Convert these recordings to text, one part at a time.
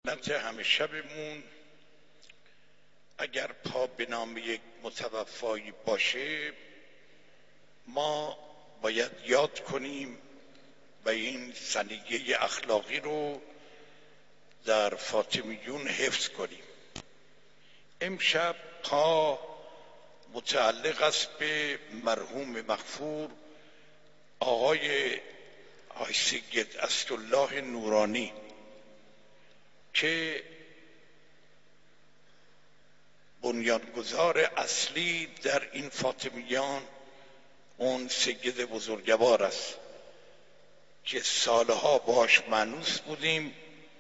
سنت همه شبمون اگر پا به نام یک متوفایی باشه ما باید یاد کنیم و این سلیقه اخلاقی رو در فاطمیون حفظ کنیم. امشب پا متعلق است به مرحوم مغفور آقای سید اسدالله نورانی که بنیانگذار اصلی در این فاطمیان اون سید بزرگوار است که سالها باش مانوس بودیم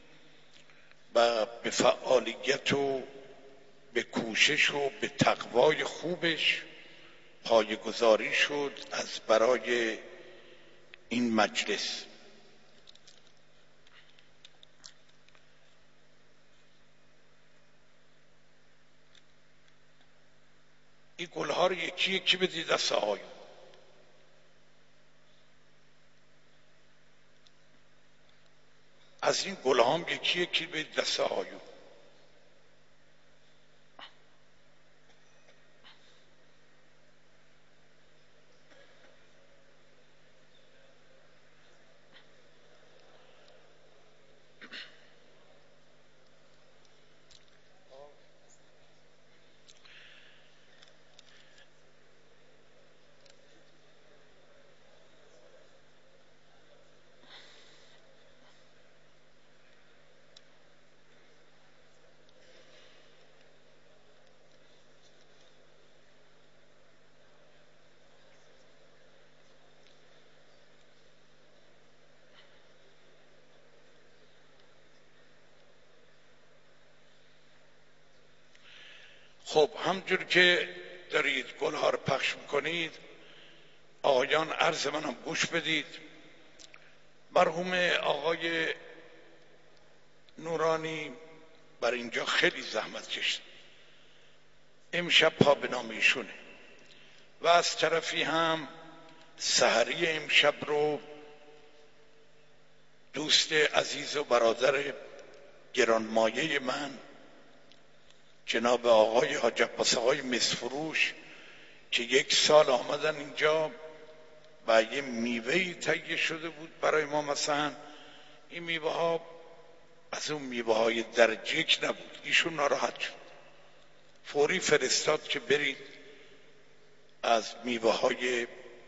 و به فعالیت و به کوشش و به تقوای خوبش پایه‌گذاری شد از برای این مجلس. این گلها رو یکی یکی بدید دست آقایون. از این گلها هم یکی یکی بدید دست آقایون. خب همجور که دارید گلها رو پخش میکنید آقایان عرض منم گوش بدید. مرحوم آقای نورانی بر اینجا خیلی زحمت کشید. امشب پا به نام ایشونه و از طرفی هم سحری امشب رو دوست عزیز و برادر گرانمایه من جناب آقای حاج عباس آقای مصفروش که 1 سال آمدن اینجا و یه میوه‌ای تهیه شده بود برای ما، مثلا این میوه ها از اون میوه های درجه 1 نبود. ایشون ناراحت شد، فوری فرستاد که برید از میوه های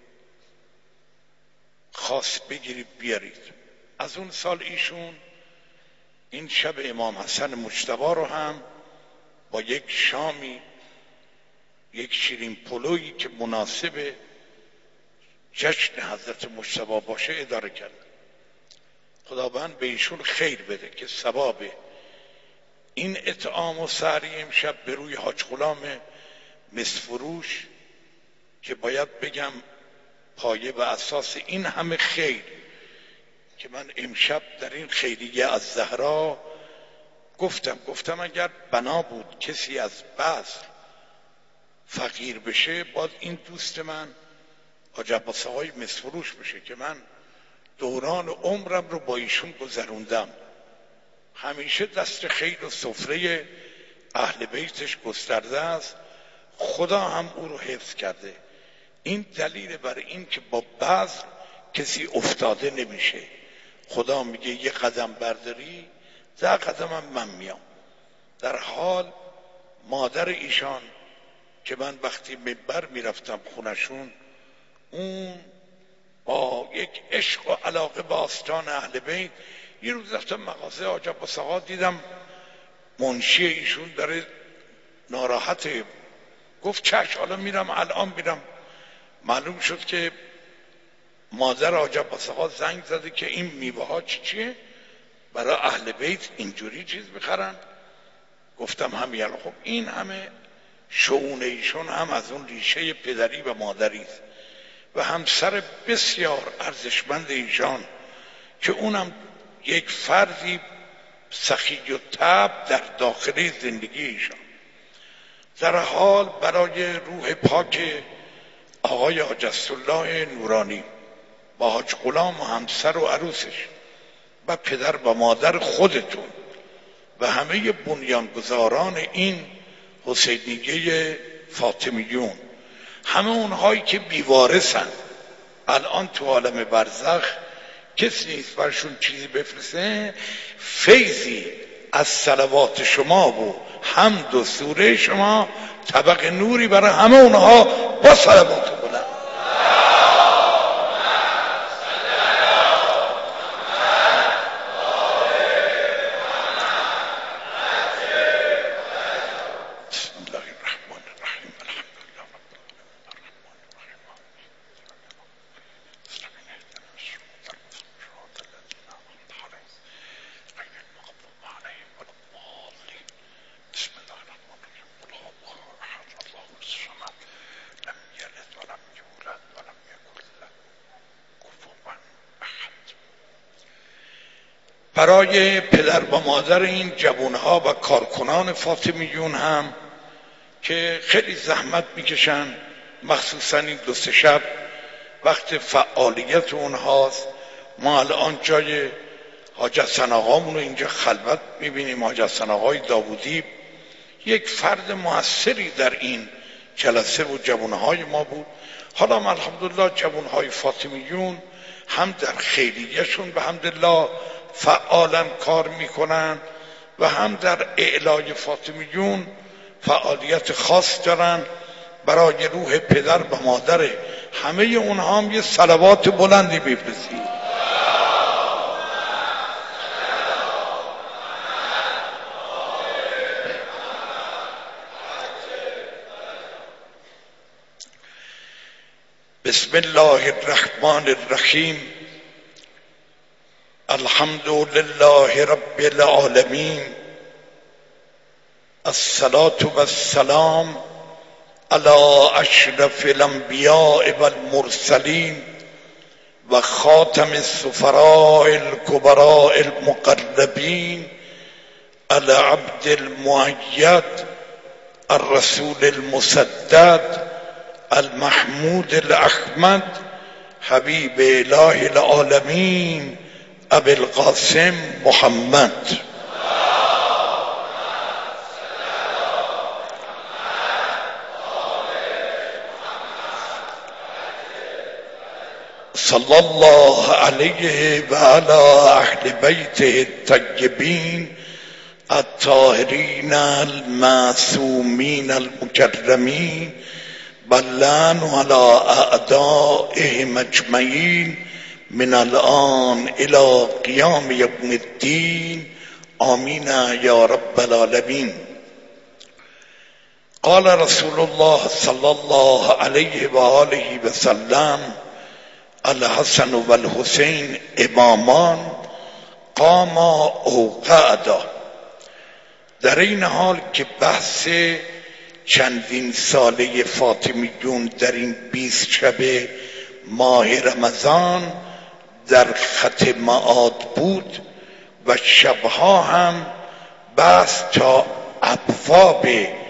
خاص بگیرید بیارید. از اون سال ایشون این شب امام حسن مجتبی رو هم با یک شامی، یک شیرین پلویی که مناسب جشن حضرت مجتبی باشه اداره کرد. خداوند به ایشون خیر بده که ثواب این اطعام و سحری امشب به روی حاج غلام مصفروش که باید بگم پایه و اساس این همه خیر که من امشب در این خیریه از زهرا گفتم اگر بنا بود کسی از بذل فقیر بشه باید این دوست من حاج عباس آقای مصفروش بشه که من دوران عمرم رو با ایشون گذروندم. همیشه دست خیر و سفره اهل بیتش گسترده است، خدا هم او رو حفظ کرده. این دلیل بر این که با بذل کسی افتاده نمیشه. خدا میگه 1 قدم برداری 10 قدم من میام. در حال مادر ایشان که من وقتی منبر میرفتم خونشون، اون با یک عشق و علاقه به آستان اهل بیت، یه روز رفتم مغازه حاج عباس آقا دیدم منشی ایشون داره ناراحته. گفت چشم حالا میرم، الان میرم. معلوم شد که مادر حاج عباس آقا زنگ زده که این میوه ها چیه برای اهل بیت اینجوری چیز میخرن. گفتم همین. خب این همه شؤون ایشون هم از اون ریشه پدری و مادری است و همسر بسیار ارزشمند ایشان که اونم یک فردی سخی و طبع در داخل زندگی ایشان. در حال برای روح پاک آقای حاج اسدالله نورانی با حاج غلام و همسر و عروسش و پدر و مادر خودتون همه بنیانگذاران این حسینیه فاطمیون، همه اونهایی که بیوارثن، الان تو عالم برزخ کسی نیست برشون چیزی بفرسته، فیضی از صلوات شما و حمد و سوره شما طبق نوری برای همه اونها با صلوات بلند. برای پدر و مادر این جوانها و کارکنان فاطمیون هم که خیلی زحمت میکشن، مخصوصا این 2-3 شب وقت فعالیت اونهاست. ما الان جای حاج حسن آقامون رو اینجا خلوت میبینیم. حاج حسن آقای داوودی یک فرد موثری در این جلسه و جوانهای ما بود. حالا الحمدلله جوانهای فاطمیون هم در خیریهشون به حمدالله فعالا کار میکنن و هم در اعلای فاطمیون فعالیت خاص دارن. برای روح پدر و مادر همه اونها هم یه صلوات بلندی بفرستید. بسم الله الرحمن الرحیم. الحمد لله رب العالمین. الصلاة والسلام على اشرف الانبیاء والمرسلین و خاتم السفراء الكبراء المقربین العبد المؤید الرسول المسدد المحمود الاحمد حبیب اله العالمین ابی القاسم محمد. صلی الله علیه و علی اهل بیته الطیبین الطاهرین المعصومین المکرمین بلن علی اعدائهم اجمعین من الان الى قیام یوم الدین آمین یا رب العالمین. قال رسول الله صلی الله علیه و آله و سلم الحسن و الحسین امامان قاما او قعدا. در این حال که بحث چندین ساله فاطمیون در این 20 شب ماه رمضان در خط معاد بود و شبها هم بحث تا ابواب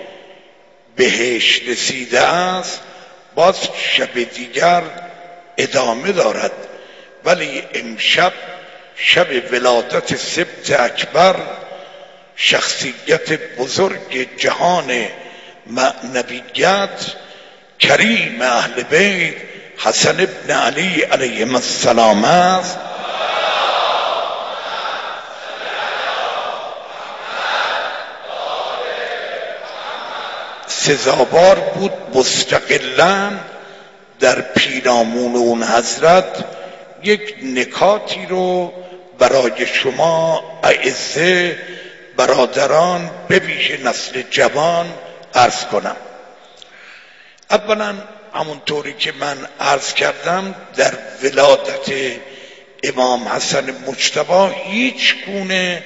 بهشت رسیده است، باز شب دیگر ادامه دارد. ولی امشب شب ولادت سبت اکبر، شخصیت بزرگ جهان معنویت، کریم اهل بیت حسن ابن علی علیهم السلام است. سزاوار بود مستقلاً در پیرامون اون حضرت یک نکاتی رو برای شما اعزه برادران به ویژه نسل جوان عرض کنم. اولا همونطوری که من عرض کردم در ولادت امام حسن مجتبی هیچ گونه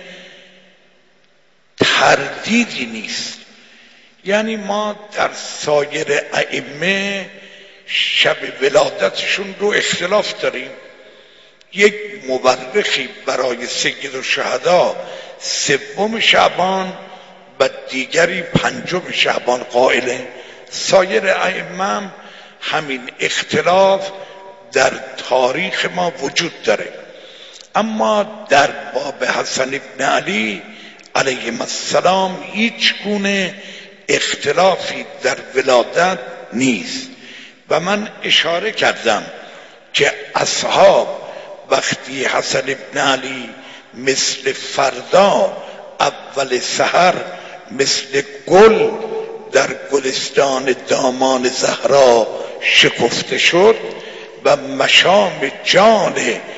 تردیدی نیست. یعنی ما در سایر ائمه شب ولادتشون رو اختلاف داریم. یک مورخی برای سید الشهدا 3 شعبان و دیگری 5 شعبان قائله. سایر ائمه همین اختلاف در تاریخ ما وجود داره. اما در باب حسن ابن علی علیهم السلام هیچ گونه اختلافی در ولادت نیست و من اشاره کردم که اصحاب وقتی حسن ابن علی مثل فردا اول سحر مثل گل در گلستان دامان زهرا شکفته شد و مشام جان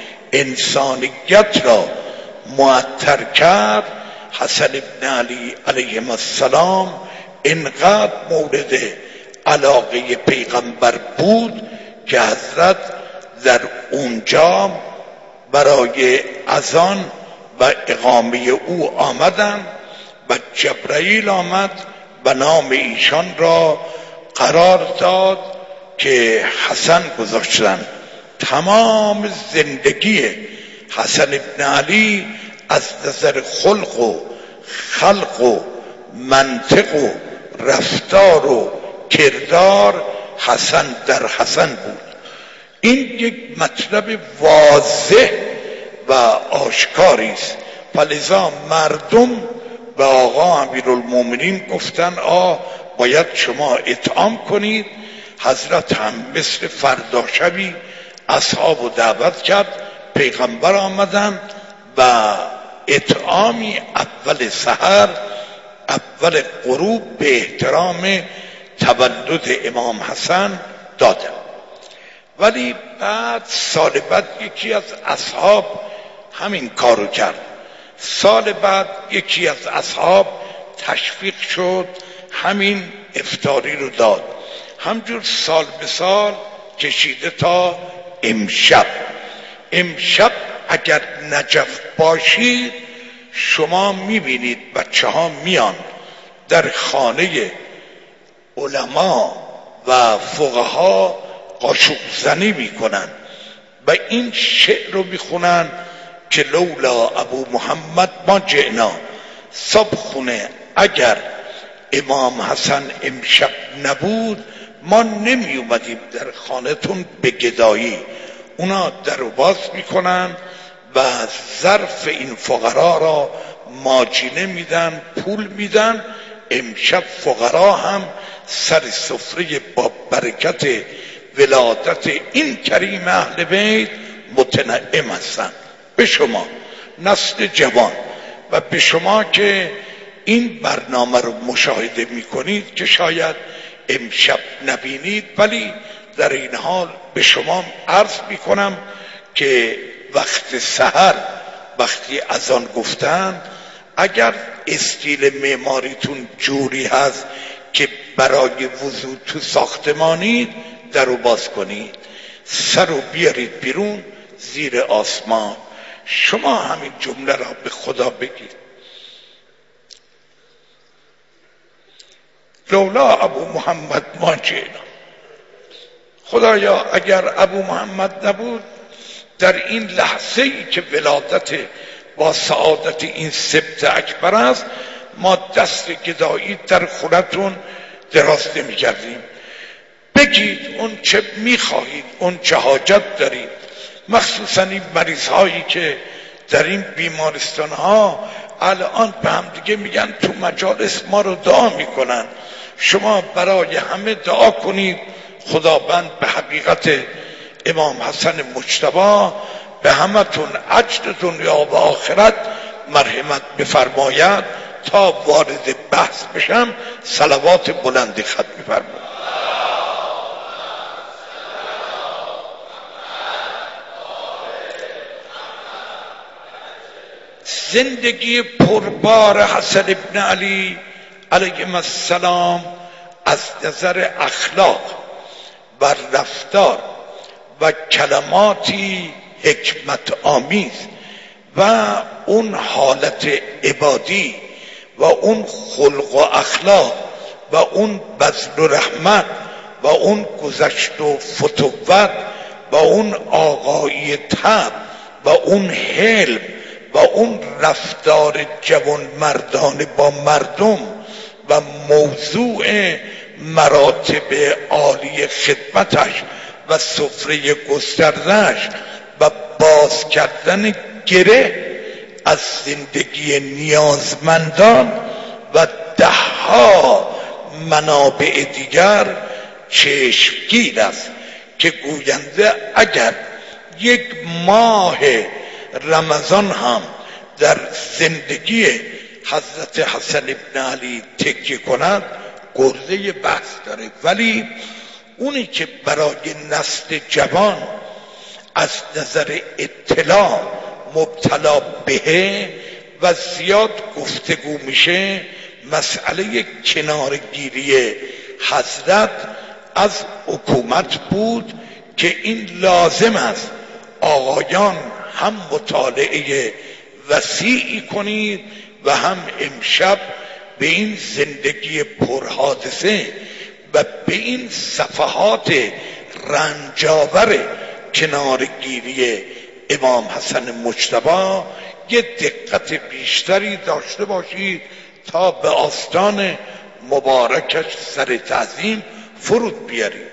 انسانیت را معطر کرد، حسن ابن علی علیه السلام انقدر مورد علاقه پیغمبر بود که حضرت در اونجا برای اذان و اقامه او آمدند و جبرائیل آمد و نام ایشان را قرار داد که حسن گذاشتند. تمام زندگی حسن ابن علی از نظر خلق و خلق و منطق و رفتار و کردار حسن در حسن بود. این یک مطلب واضح و آشکاری است. فلذا مردم به آقا امیرالمومنین گفتن باید شما اطعام کنید. حضرت هم مثل فردا شبی اصحاب رو دعوت کرد، پیغمبر آمدن و اطعامی اول سحر اول غروب به احترام تولد امام حسن دادن. ولی بعد سال بعد یکی از اصحاب همین کارو کرد. سال بعد یکی از اصحاب تشویق شد همین افطاری رو داد. همجور سال به سال کشیده تا امشب. امشب اگر نجف باشید شما میبینید بچه ها میان در خانه علما و فقها قاشق زنی میکنن و این شعر رو میخونن که لولا ابو محمد ما جئنا. صبحونه اگر امام حسن امشب نبود ما نمی اومدیم در خانهتون به گدایی. اونا در رو باز میکنن و ظرف این فقرا را ماجینه میدن، پول میدن. امشب فقرا هم سر سفره با برکت ولادت این کریم اهل بیت متنعم هستند. به شما نسل جوان و به شما که این برنامه رو مشاهده میکنید که شاید امشب نبینید، ولی در این حال به شما عرض میکنم که وقت سحر وقتی اذان گفتن اگر استیل معماریتون جوری هست که برای وضو تو ساختمانید در رو باز کنید، سر رو بیارید بیرون زیر آسمان. شما همین جمله را به خدا بگید لولا ابو محمد ما جئنا. خدایا اگر ابو محمد نبود در این لحظه ای که ولادت با سعادت این سبت اکبر است ما دست گدایی در خونتون دراز نمی کردیم. بگید اون چه میخواهید، اون چه حاجت دارید، مخصوصا این مریض هایی که در این بیمارستان ها الان به هم دیگه میگن تو مجالس ما رو دعا میکنن. شما برای همه دعا کنید خداوند به حقیقت امام حسن مجتبی به همتون اجر دنیا و آخرت مرحمت بفرماید. تا وارد بحث بشم صلوات بلندی ختم بفرمایید. زندگی پربار حسن ابن علی علیه السلام از نظر اخلاق و رفتار و کلماتی حکمت آمیز و اون حالت عبادی و اون خلق و اخلاق و اون بذل و رحمت و اون گذشت و فتوت و اون آقایی طبع و اون حلم و اون رفتار جوان مردانه با مردم و موضوع مراتب عالی خدمتش و سفره گستردهش و باز کردن گره از زندگی نیازمندان و دهها منابع دیگر چشمگیر است که گوینده اگر یک ماه رمضان هم در زندگی حضرت حسن ابن علی تکیه کند گرده بحث داره، ولی اونی که برای نسل جوان از نظر اطلاع مبتلا بهه و زیاد گفتگو میشه مسئله کنارگیری حضرت از حکومت بود که این لازم است آقایان هم مطالعه وسیعی کنید و هم امشب به این زندگی پرحادثه و به این صفحات رنجاور کنارگیری امام حسن مجتبی یه دقت بیشتری داشته باشید تا به آستان مبارکش سر تعظیم فرود بیاریم.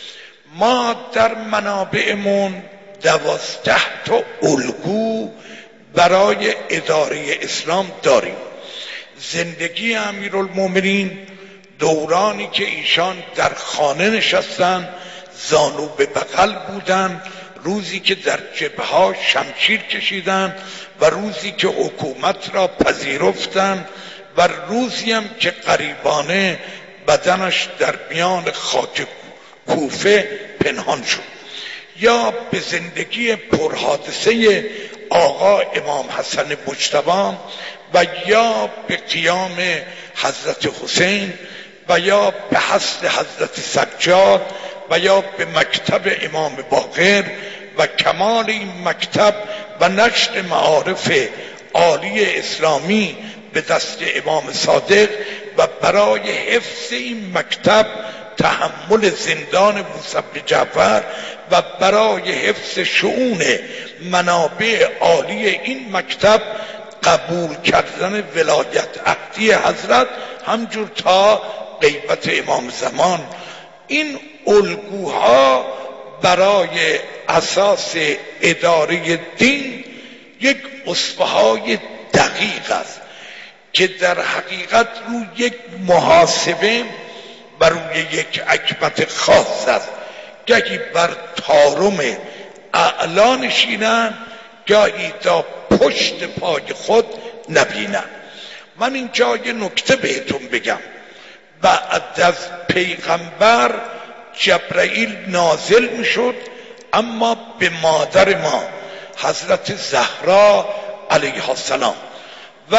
ما در منابعمون 12 تا الگو برای اداره اسلام داریم. زندگی امیرالمومنین، دورانی که ایشان در خانه نشستن زانو به بغل بودن، روزی که در جبهه شمشیر کشیدن و روزی که حکومت را پذیرفتن و روزی هم که غریبانه بدنش در میان خاک کوفه پنهان شد، یا به زندگی پرحادثه آقا امام حسن مجتبی و یا به قیام حضرت حسین و یا به حث حضرت سجاد و یا به مکتب امام باقر و کمال این مکتب و نشر معارف عالی اسلامی به دست امام صادق و برای حفظ این مکتب تحمل زندان موسی بن جعفر و برای حفظ شؤون منابع عالی این مکتب قبول کردن ولایت عهدی حضرت همجور تا غیبت امام زمان. این الگوها برای اساس اداره دین یک اصفه‌های دقیق است که در حقیقت روی یک محاسبه بر روی یک حکمت خاص است. گاهی بر طارم اعلا نشینن، گاهی تا پشت پای خود نبینن. من اینجا یه نکته بهتون بگم. بعد از پیغمبر جبرائیل نازل میشد، اما به مادر ما حضرت زهرا علیها السلام و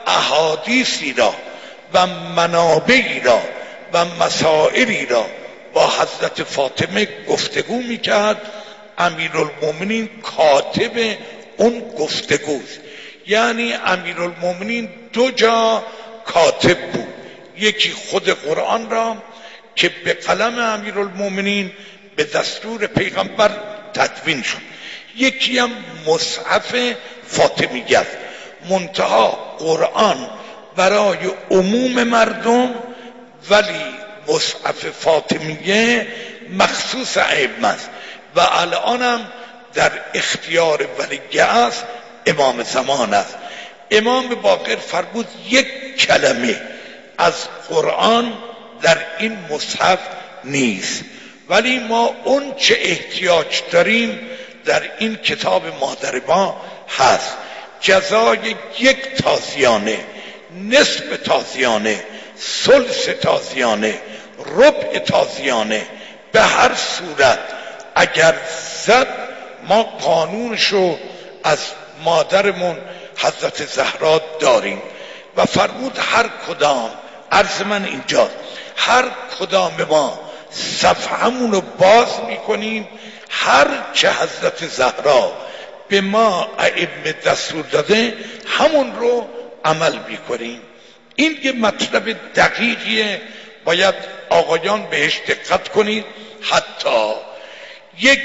احادیثی را و منابعی را و مسائلی را با حضرت فاطمه گفتگو میکرد. امیرالمومنین کاتب اون گفتگوست، یعنی امیرالمومنین 2 جا کاتب بود. یکی خود قرآن را که به قلم امیرالمومنین به دستور پیغمبر تدوین شد، یکی هم مصحف فاطمیه است. منتها قرآن برای عموم مردم، ولی مصحف فاطمیه مخصوص ائمه است و الان هم در اختیار ولی است امام زمان است. امام باقر فرمود یک کلمه از قرآن در این مصحف نیست، ولی ما اون چه احتیاج داریم در این کتاب مادر ما هست. جزای 1 تازیانه، نصف تازیانه، ثلث تازیانه، ربع تازیانه، به هر صورت اگر زد ما قانونشو از مادرمون حضرت زهرا داریم. و فرمود هر کدام، عرض من اینجا، هر کدام ما صفحمون رو باز میکنیم، هر چه حضرت زهرا به ما ائمه دستور داده همون رو عمل میکنیم. این یه مطلب دقیقیه، باید آقایان بهش دقت کنید. حتی یک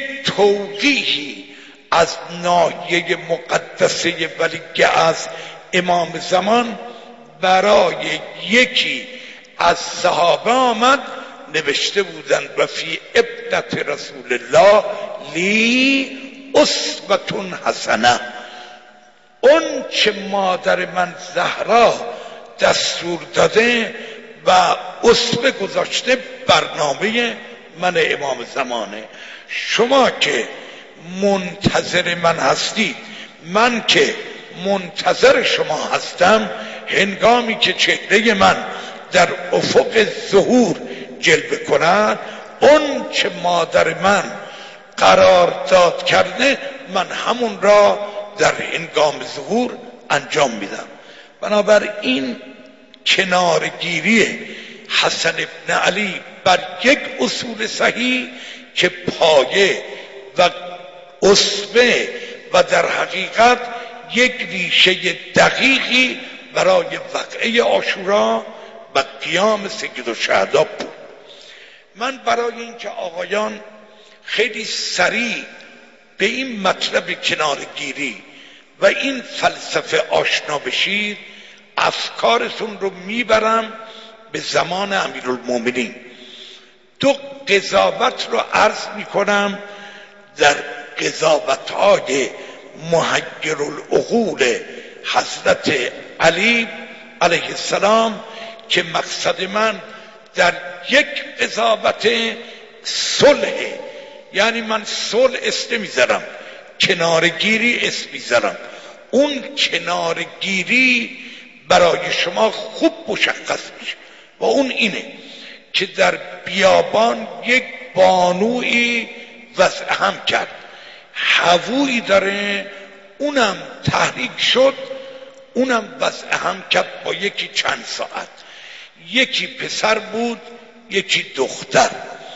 توضیحی از ناحیه مقدسه ولی از امام زمان برای یکی از صحابه آمد، نوشته بودند و فی ابنت رسول الله لی اسوة حسنه. اون چه مادر من زهرا دستور داده و اسوه گذاشته برنامه من امام زمانه. شما که منتظر من هستید، من که منتظر شما هستم، هنگامی که چهره من در افق ظهور جلوه کند، اون چه مادر من قرار داد کرده من همون را در هنگام ظهور انجام میدم. بنابراین کنارگیری حسن ابن علی بر یک اصول صحیح که پایه و اسوه و در حقیقت یک ریشه دقیقی برای وقعه عاشورا و قیام سید الشهدا بود. من برای اینکه آقایان خیلی سریع به این مطلب کنارگیری و این فلسفه آشنا بشید، افکارتون رو میبرم به زمان امیرالمومنین. دو قضاوت رو عرض میکنم در قضاوت‌های محیرالعقول حضرت علی علیه السلام که مقصد من در یک قضاوت صلح، یعنی من صلح اسم میذارم، کنارگیری اسم میذارم. اون کنارگیری برای شما خوب مشخص میشه و اون اینه که در بیابان یک بانویی وضع هم کرد، هوویی داره، اونم تحریک شد، اونم وضع هم کرد با یکی چند ساعت. یکی پسر بود یکی دختر.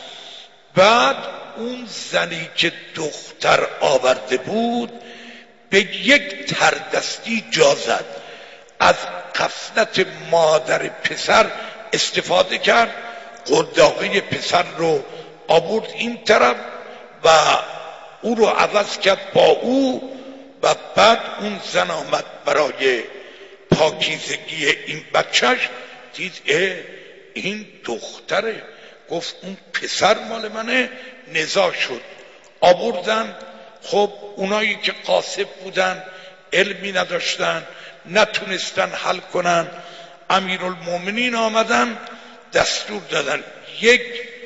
بعد اون زنی که دختر آورده بود به یک تردستی جا زد، از غفلت مادر پسر استفاده کرد، قرداقه پسر رو آورد این طرف و او رو عوض کرد با او و بعد اون زن آمد برای پاکیزگی این بچهش، دید این دختره، گفت اون پسر مال منه، نزاع شد، آوردن. خب اونایی که قاصب بودن، علمی نداشتن، نتونستن حل کنن، امیرالمومنین آمدن دستور دادن یک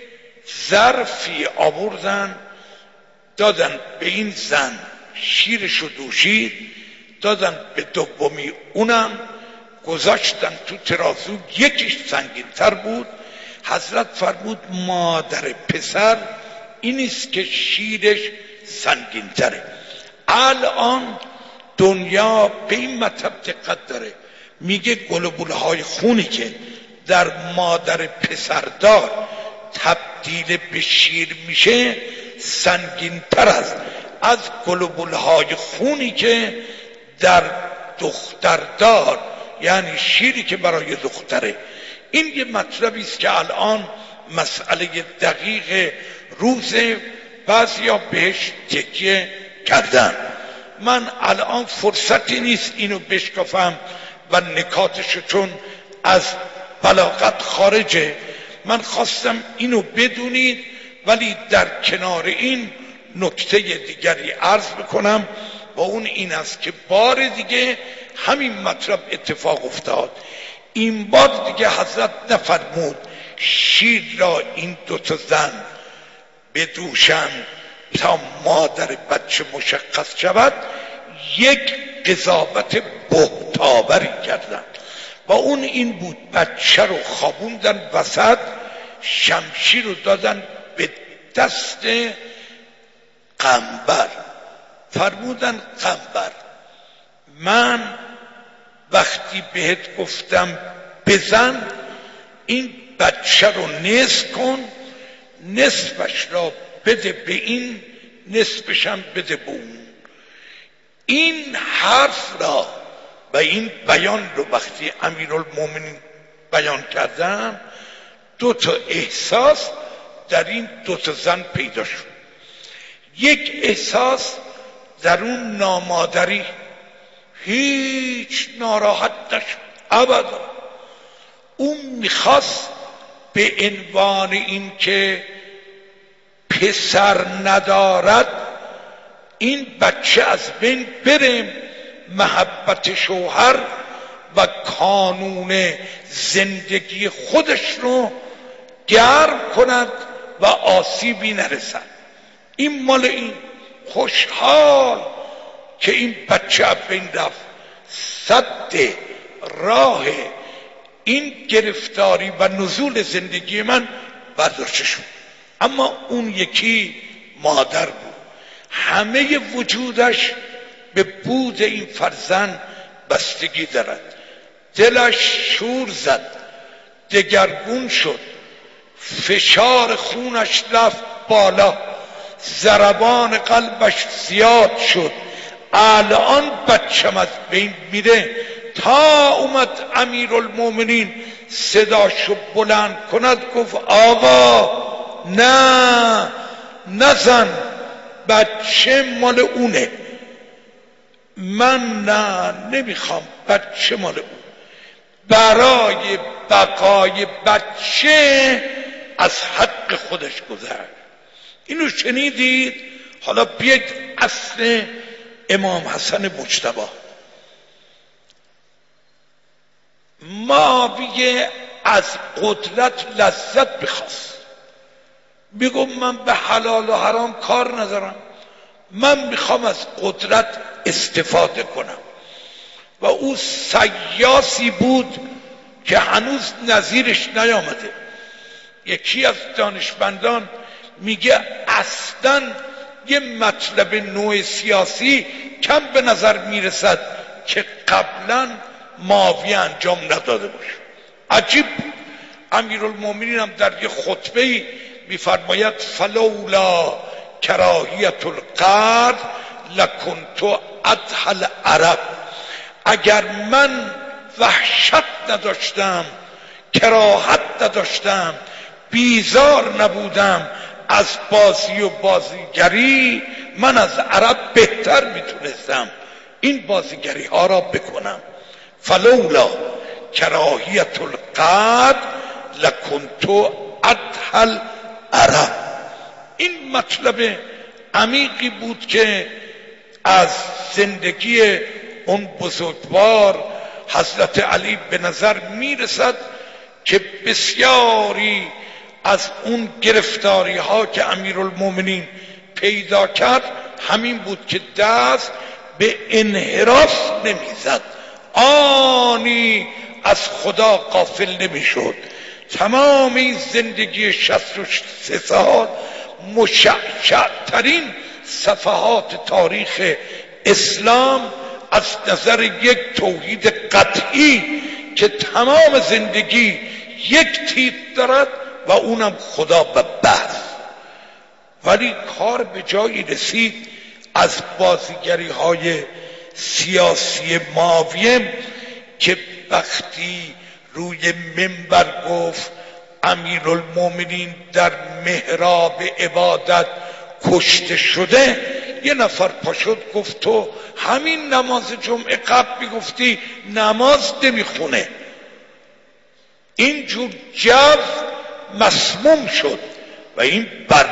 ظرفی آوردن دادن به این زن، شیرشو دوشید، دادن به دومی اونم گذاشتن تو ترازو، یکیش سنگین‌تر بود. حضرت فرمود مادر پسر اینیست که شیرش سنگین‌تره. الان دنیا به این مطلب دقت داره، میگه گلوبولهای خونی که در مادر پسردار تبدیل به شیر میشه سنگین‌تر است از گلوبولهای خونی که در دختردار، یعنی شیری که برای دختره. این یه مطلبی است که الان مسئله دقیق روز بعضیا بهش تکیه کردن. من الان فرصتی نیست اینو بشکافم و نکاتشو، چون از بلاغت خارجه. من خواستم اینو بدونید، ولی در کنار این نکته دیگری عرض بکنم و اون این است که بار دیگه همین مطلب اتفاق افتاد. این بار دیگه حضرت نفرمود شیر را این دوتا زن بدوشند تا مادر بچه مشخص شود، یک قضاوت بهتاوری کردن و اون این بود بچه رو خوابوندن وسط، شمشیر رو دادن به دست قنبر، فرمودن قنبر من وقتی بهت گفتم بزن، این بچه رو نصف کن، نصفش را بده به این، نصفشم بده به اون. این حرف را و این بیان رو وقتی امیرالمومنین بیان کردن، دو تا احساس در این دو تا زن پیدا شد. یک احساس در اون نامادری، هیچ ناراحت نشد ابدا. اون میخواست به عنوان این که پسر ندارد این بچه از بین بره، محبت شوهر و کانون زندگی خودش رو گرم کند و آسیبی نرسد. این مال این، خوشحال که این بچه از بین رفت، سد راه این گرفتاری و نزول زندگی من برداشته شد. اما اون یکی مادر بود، همه وجودش به بود این فرزند بستگی دارد. دلش شور زد، دگرگون شد، فشار خونش رفت بالا، ضربان قلبش زیاد شد. الان بچم از بین میره. تا اومد امیرالمومنین صداشو بلند کند، گفت آقا نه، نزن، بچه مال اونه. من نه، نمیخوام، بچه مال اون. برای بقای بچه از حق خودش گذشت. اینو شنیدید؟ حالا بیاید اصل امام حسن مجتبی. معاویه از قدرت لذت بخواست، میگم من به حلال و حرام کار ندارم، من میخوام از قدرت استفاده کنم. و او سیاسی بود که هنوز نظیرش نیامده. یکی از دانشمندان میگه اصلا یه مطلب نوع سیاسی کم به نظر میرسد که قبلا معاویه انجام نداده باشه. عجیب بود. امیرالمومنین هم در یه خطبه میفرماید فلولا کراهیت القرد لکنت ادهل عرب. اگر من وحشت نداشتم، کراهت نداشتم، بیزار نبودم از بازی و بازیگری، من از عرب بهتر میتونستم این بازیگری ها را بکنم. فلولا کراهیت القرد لکنت ادهل عرب. این مطلب عمیقی بود که از زندگی اون بزرگوار حضرت علی به نظر میرسد که بسیاری از اون گرفتاری ها که امیرالمومنین پیدا کرد همین بود که دست به انحراف نمیزد، آنی از خدا غافل نمیشد. تمام این زندگی 63 سال مشعشع‌ترین صفحات تاریخ اسلام از نظر یک توحید قطعی که تمام زندگی یک تیتر دارد و اونم خدا و بس. ولی کار به جایی رسید از بازیگری های سیاسی معاویه که وقتی روی منبر گفت امیرالمومنین در محراب عبادت کشته شده، یه نفر پاشد گفت تو همین نماز جمعه قبل میگفتی نماز نمیخونه. اینجور جو مسموم شد و این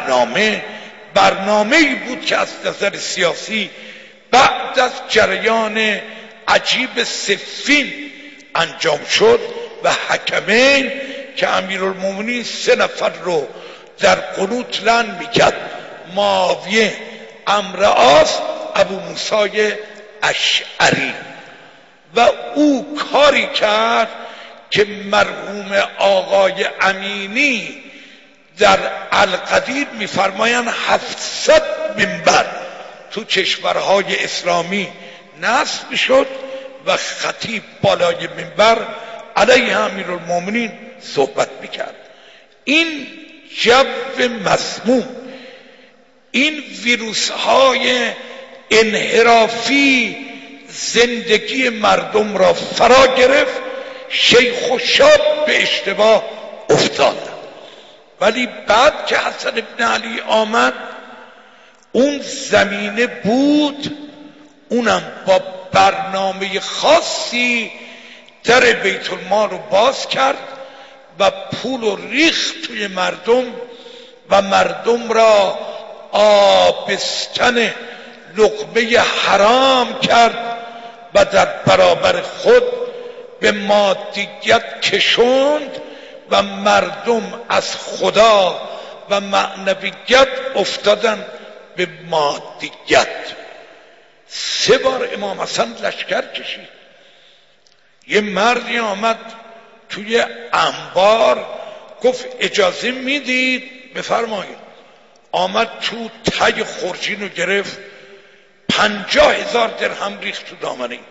برنامه‌ای بود که از نظر سیاسی بعد از جریان عجیب صفین انجام شد و حکمین که امیرالمومنین 3 نفر رو در قنوت لعن میکرد، معاویه، عمرو عاص، ابو موسی اشعری. و او کاری کرد که مرحوم آقای امینی در القدیر میفرمایند 700 منبر تو کشورهای اسلامی نصب شد و خطیب بالای منبر علیه امیرالمومنین صحبت میکرد. این جو مسموم، این ویروس های انحرافی زندگی مردم را فرا گرفت. شیخ و شاب به اشتباه افتاد. ولی بعد که حسن ابن علی آمد اون زمینه بود، اونم با برنامه خاصی در بیت المال رو باز کرد و پول و ریخت توی مردم و مردم را آبستن لقمه حرام کرد و در برابر خود به مادیت کشوند و مردم از خدا و معنویت افتادن به مادیت. 3 بار امام حسن لشکر کشید. یه مردی آمد توی انبار گفت اجازه میدید؟ بفرمایید. آمد تو تای خورجین رو گرفت، 50,000 درهم ریخت تو دامنه.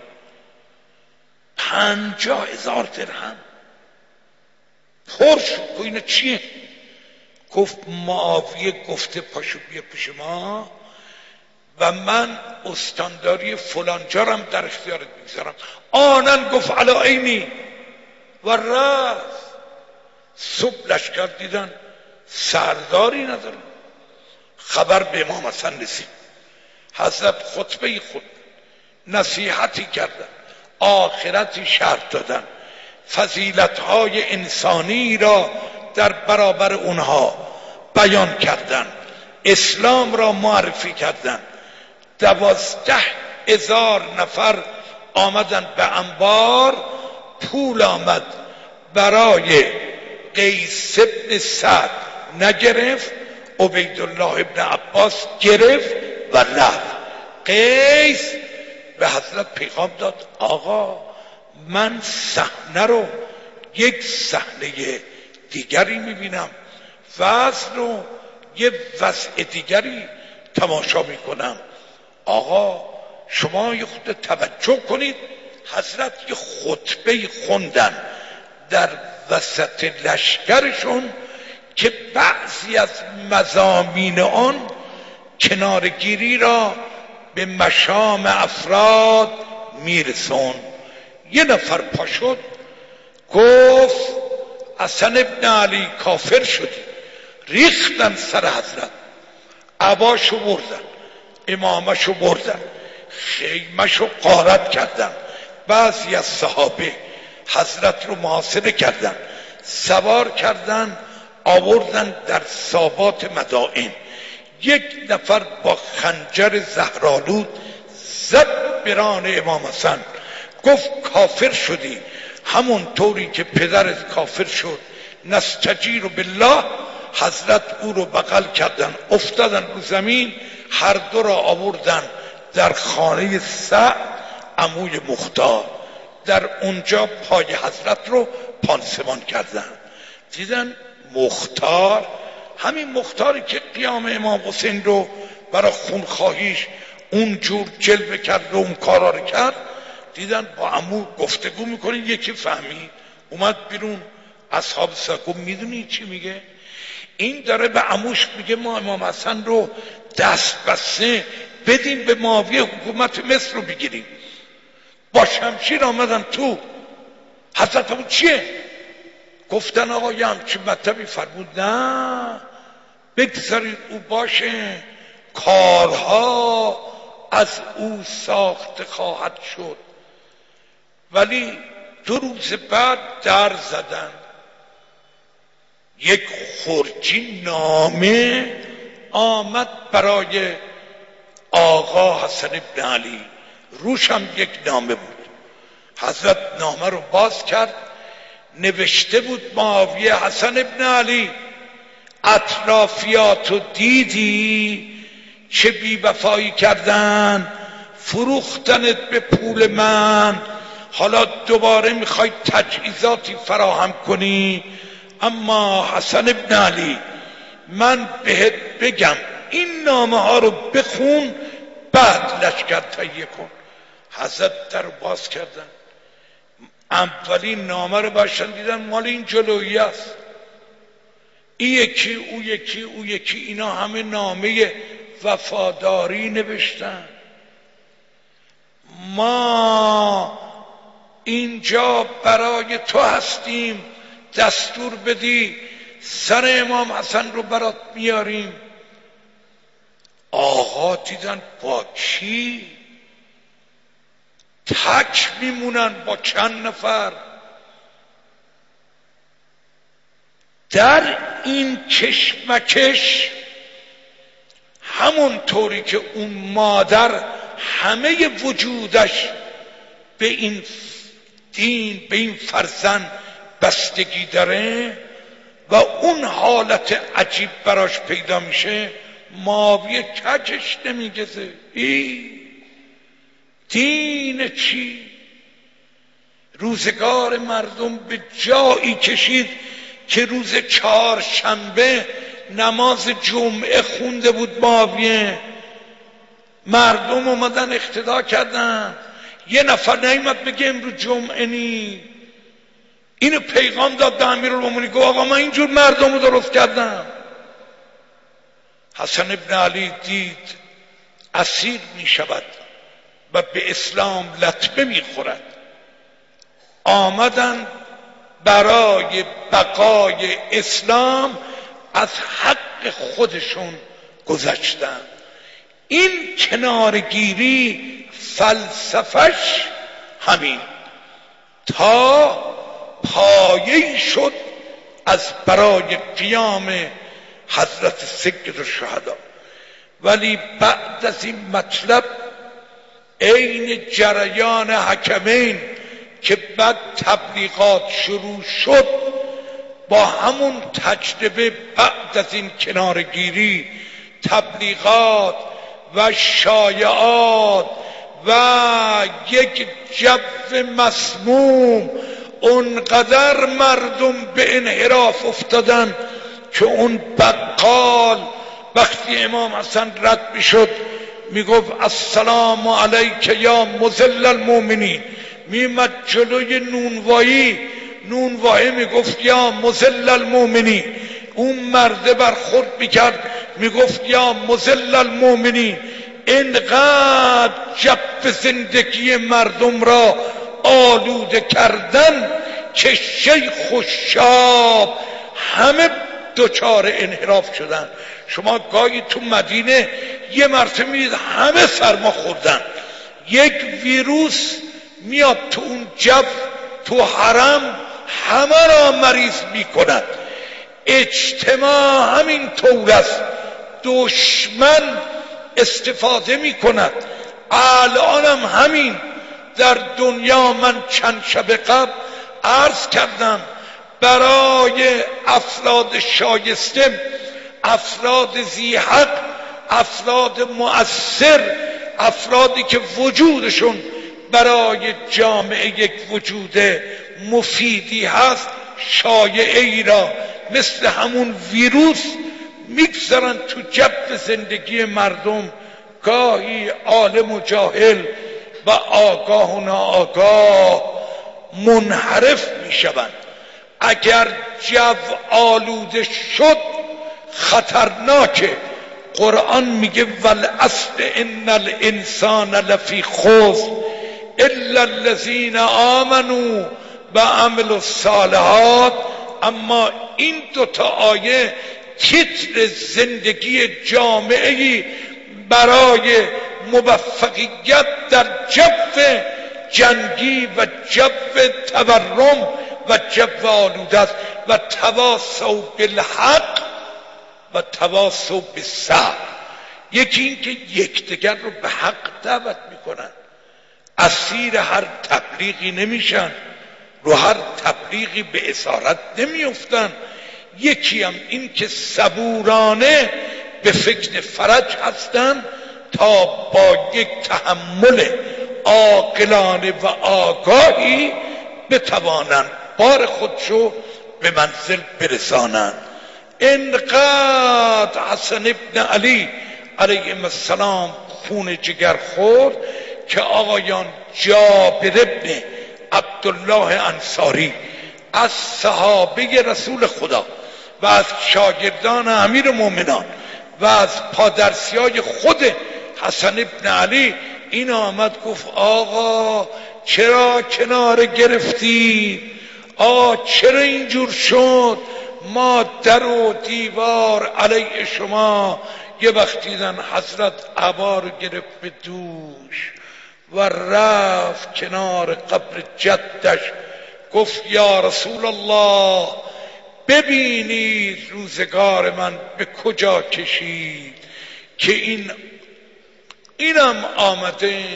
50,000 درهم پر شد. اینه چیه؟ گفت معاویه گفته پاشو بیا پیش ما و من استانداری فلانجارم در اختیارت میگذارم. آنن گفت علا عینی و رفت. صبح لشکر دیدن سرداری ندارن. خبر به امام حسن رسید. حضرت خطبه خود نصیحتی کردن، آخرتی شرح دادن، فضیلت‌های انسانی را در برابر اونها بیان کردن، اسلام را معرفی کردن. 12,000 نفر آمدن به انبار. پول آمد برای قیس ابن سعد نگرفت، عبیدالله ابن عباس گرفت و رفت. قیس به حضرت پیغام داد آقا من صحنه رو یک صحنه دیگری میبینم، وضع رو یه وضع دیگری تماشا میکنم. آقا شما یه خود توجه کنید. حضرت یه خطبه خوندن در وسط لشکرشون که بعضی از مضامین آن کنارگیری را به مشام افراد میرسون. یه نفر پا شد گفت حسن ابن علی کافر شدی. ریختن سر حضرت، عباشو بردن، امامشو بردن، خیمشو غارت کردن. بعضی از صحابه حضرت رو محاصره کردن، سوار کردن، آوردن در سابات مدائن. یک نفر با خنجر زهرآلود زد بران امام حسن، گفت کافر شدی همون طوری که پدرت کافر شد. نستجیر بالله. حضرت او رو بغل کردن، افتادن رو زمین، هر دو را آوردن در خانه سعد عموی مختار. در اونجا پای حضرت رو پانسمان کردن. دیدن مختار، همین مختاری که قیام امام حسین رو برای خونخواهیش اونجور جلوه کرد و اون کارا رو کرد، دیدن با عمو گفتگو میکنین. یکی فهمید اومد بیرون. اصحاب سکو میدونی چی میگه؟ این داره به عموش میگه ما امام حسن رو دست بسته بدیم به معاویه حکومت مصر رو بگیریم. با شمشیر آمدن تو. حضرت عمو چیه؟ گفتن آقا یه همچین مطلبی فرمود. نه بگذارید او باشه، کارها از او ساخته خواهد شد. ولی 2 روز بعد در زدن. یک خرجی نامه آمد برای آقا حسن ابن علی، روش هم یک نامه بود. حضرت نامه رو باز کرد، نوشته بود معاویه حسن ابن علی اطرافیاتو دیدی چه بی وفایی کردن، فروختنت به پول من، حالا دوباره میخوای تجهیزاتی فراهم کنی. اما حسن ابن علی من بهت بگم این نامه ها رو بخون بعد لشکر تهیه کن. حضرت در باز کردن، اولین نامه رو باشن دیدن مال این جلویی است. این یکی او یکی او یکی، اینا همه نامه وفاداری نوشتن. ما اینجا برای تو هستیم، دستور بدی سر امام حسن رو برات میاریم. آقا دیدن با کی؟ تک میمونن با چند نفر. در این کشمکش همون طوری که اون مادر همه وجودش به این دین، به این فرزند بستگی داره و اون حالت عجیب براش پیدا میشه، ماوی کجش نمیگذه. دین چی؟ روزگار مردم به جایی کشید که روز چهارشنبه نماز جمعه خونده بود ماویه، مردم اومدن اقتدا کردن، یه نفر نیامد بگه امروز جمعه نی. اینو پیغام داد به امیرالمومنین، گفت آقا من اینجور مردم رو درست کردم. حسن ابن علی دید اسیر می شود و به اسلام لطمه می خورد، آمدن برای بقای اسلام از حق خودشون گذشتن. این کنارگیری فلسفش همین تا پایه‌ای شد از برای قیام حضرت سید الشهدا. ولی بعد از این مطلب عین جریان حکمین که بعد تبلیغات شروع شد، با همون تجربه بعد از این کنارگیری تبلیغات و شایعات و یک جو مسموم، اونقدر مردم به انحراف افتادن که اون بقال وقتی امام حسن رد میشد میگفت السلام علیک یا مذل المؤمنین، میمد جلوی نونوایی میگفت یا مذل المؤمنین، اون مرده برخورد میکرد میگفت یا مذل المؤمنین. اینقدر جب زندگی مردم را آلوده کردن که شیخ و شاب همه دچار انحراف شدن. شما گاهی تو مدینه یه مرتبه میدید همه سرما خوردن، یک ویروس میاد تو اون جو، تو حرم همه را مریض میکند. اجتماع همین طور است، دشمن استفاده میکند. الانم همین در دنیا. من چند شب قبل عرض کردم برای افراد شایسته، افراد ذی حق، افراد مؤثر، افرادی که وجودشون برای جامعه یک وجود مفیدی هست، شایعه ای را مثل همون ویروس میگذارن تو جو زندگی مردم. گاهی عالم و جاهل و آگاه و ناآگاه منحرف میشوند. اگر جو آلوده شد خطرناکه. قرآن میگه والعصر ان الانسان لفی خسر الا الذین آمنوا و عملوا الصالحات. اما این دوتا آیه تیتر زندگی جامعه‌ای برای موفقیت در جو جنگی و جو تورم و جو آلوده است. و تواصوا بالحق و تواصوا بالصبر. یکی این که یکدیگر رو به حق دعوت میکنن، اسیر هر تبلیغی نمیشن، رو هر تبلیغی به اسارت نمیفتن. یکی هم این که صبورانه به فکر فرج هستن تا با یک تحمل عاقلانه و آگاهی بتوانند بار خودشو به منزل برسانند. انقدر حسن ابن علی علیه السلام خون جگر خورد که آقایان جابر ابن عبدالله انصاری از صحابه رسول خدا و از شاگردان امیر مومنان و از پادرسیای خود حسن ابن علی این آمد گفت آقا چرا کنار گرفتی؟ چرا اینجور شد؟ ما در و دیوار علیه شما. یه وقت دیدن حضرت عبا رو گرفت به دوش و رفت کنار قبر جدش، گفت یا رسول الله ببینید روزگار من به کجا کشید که اینم آمده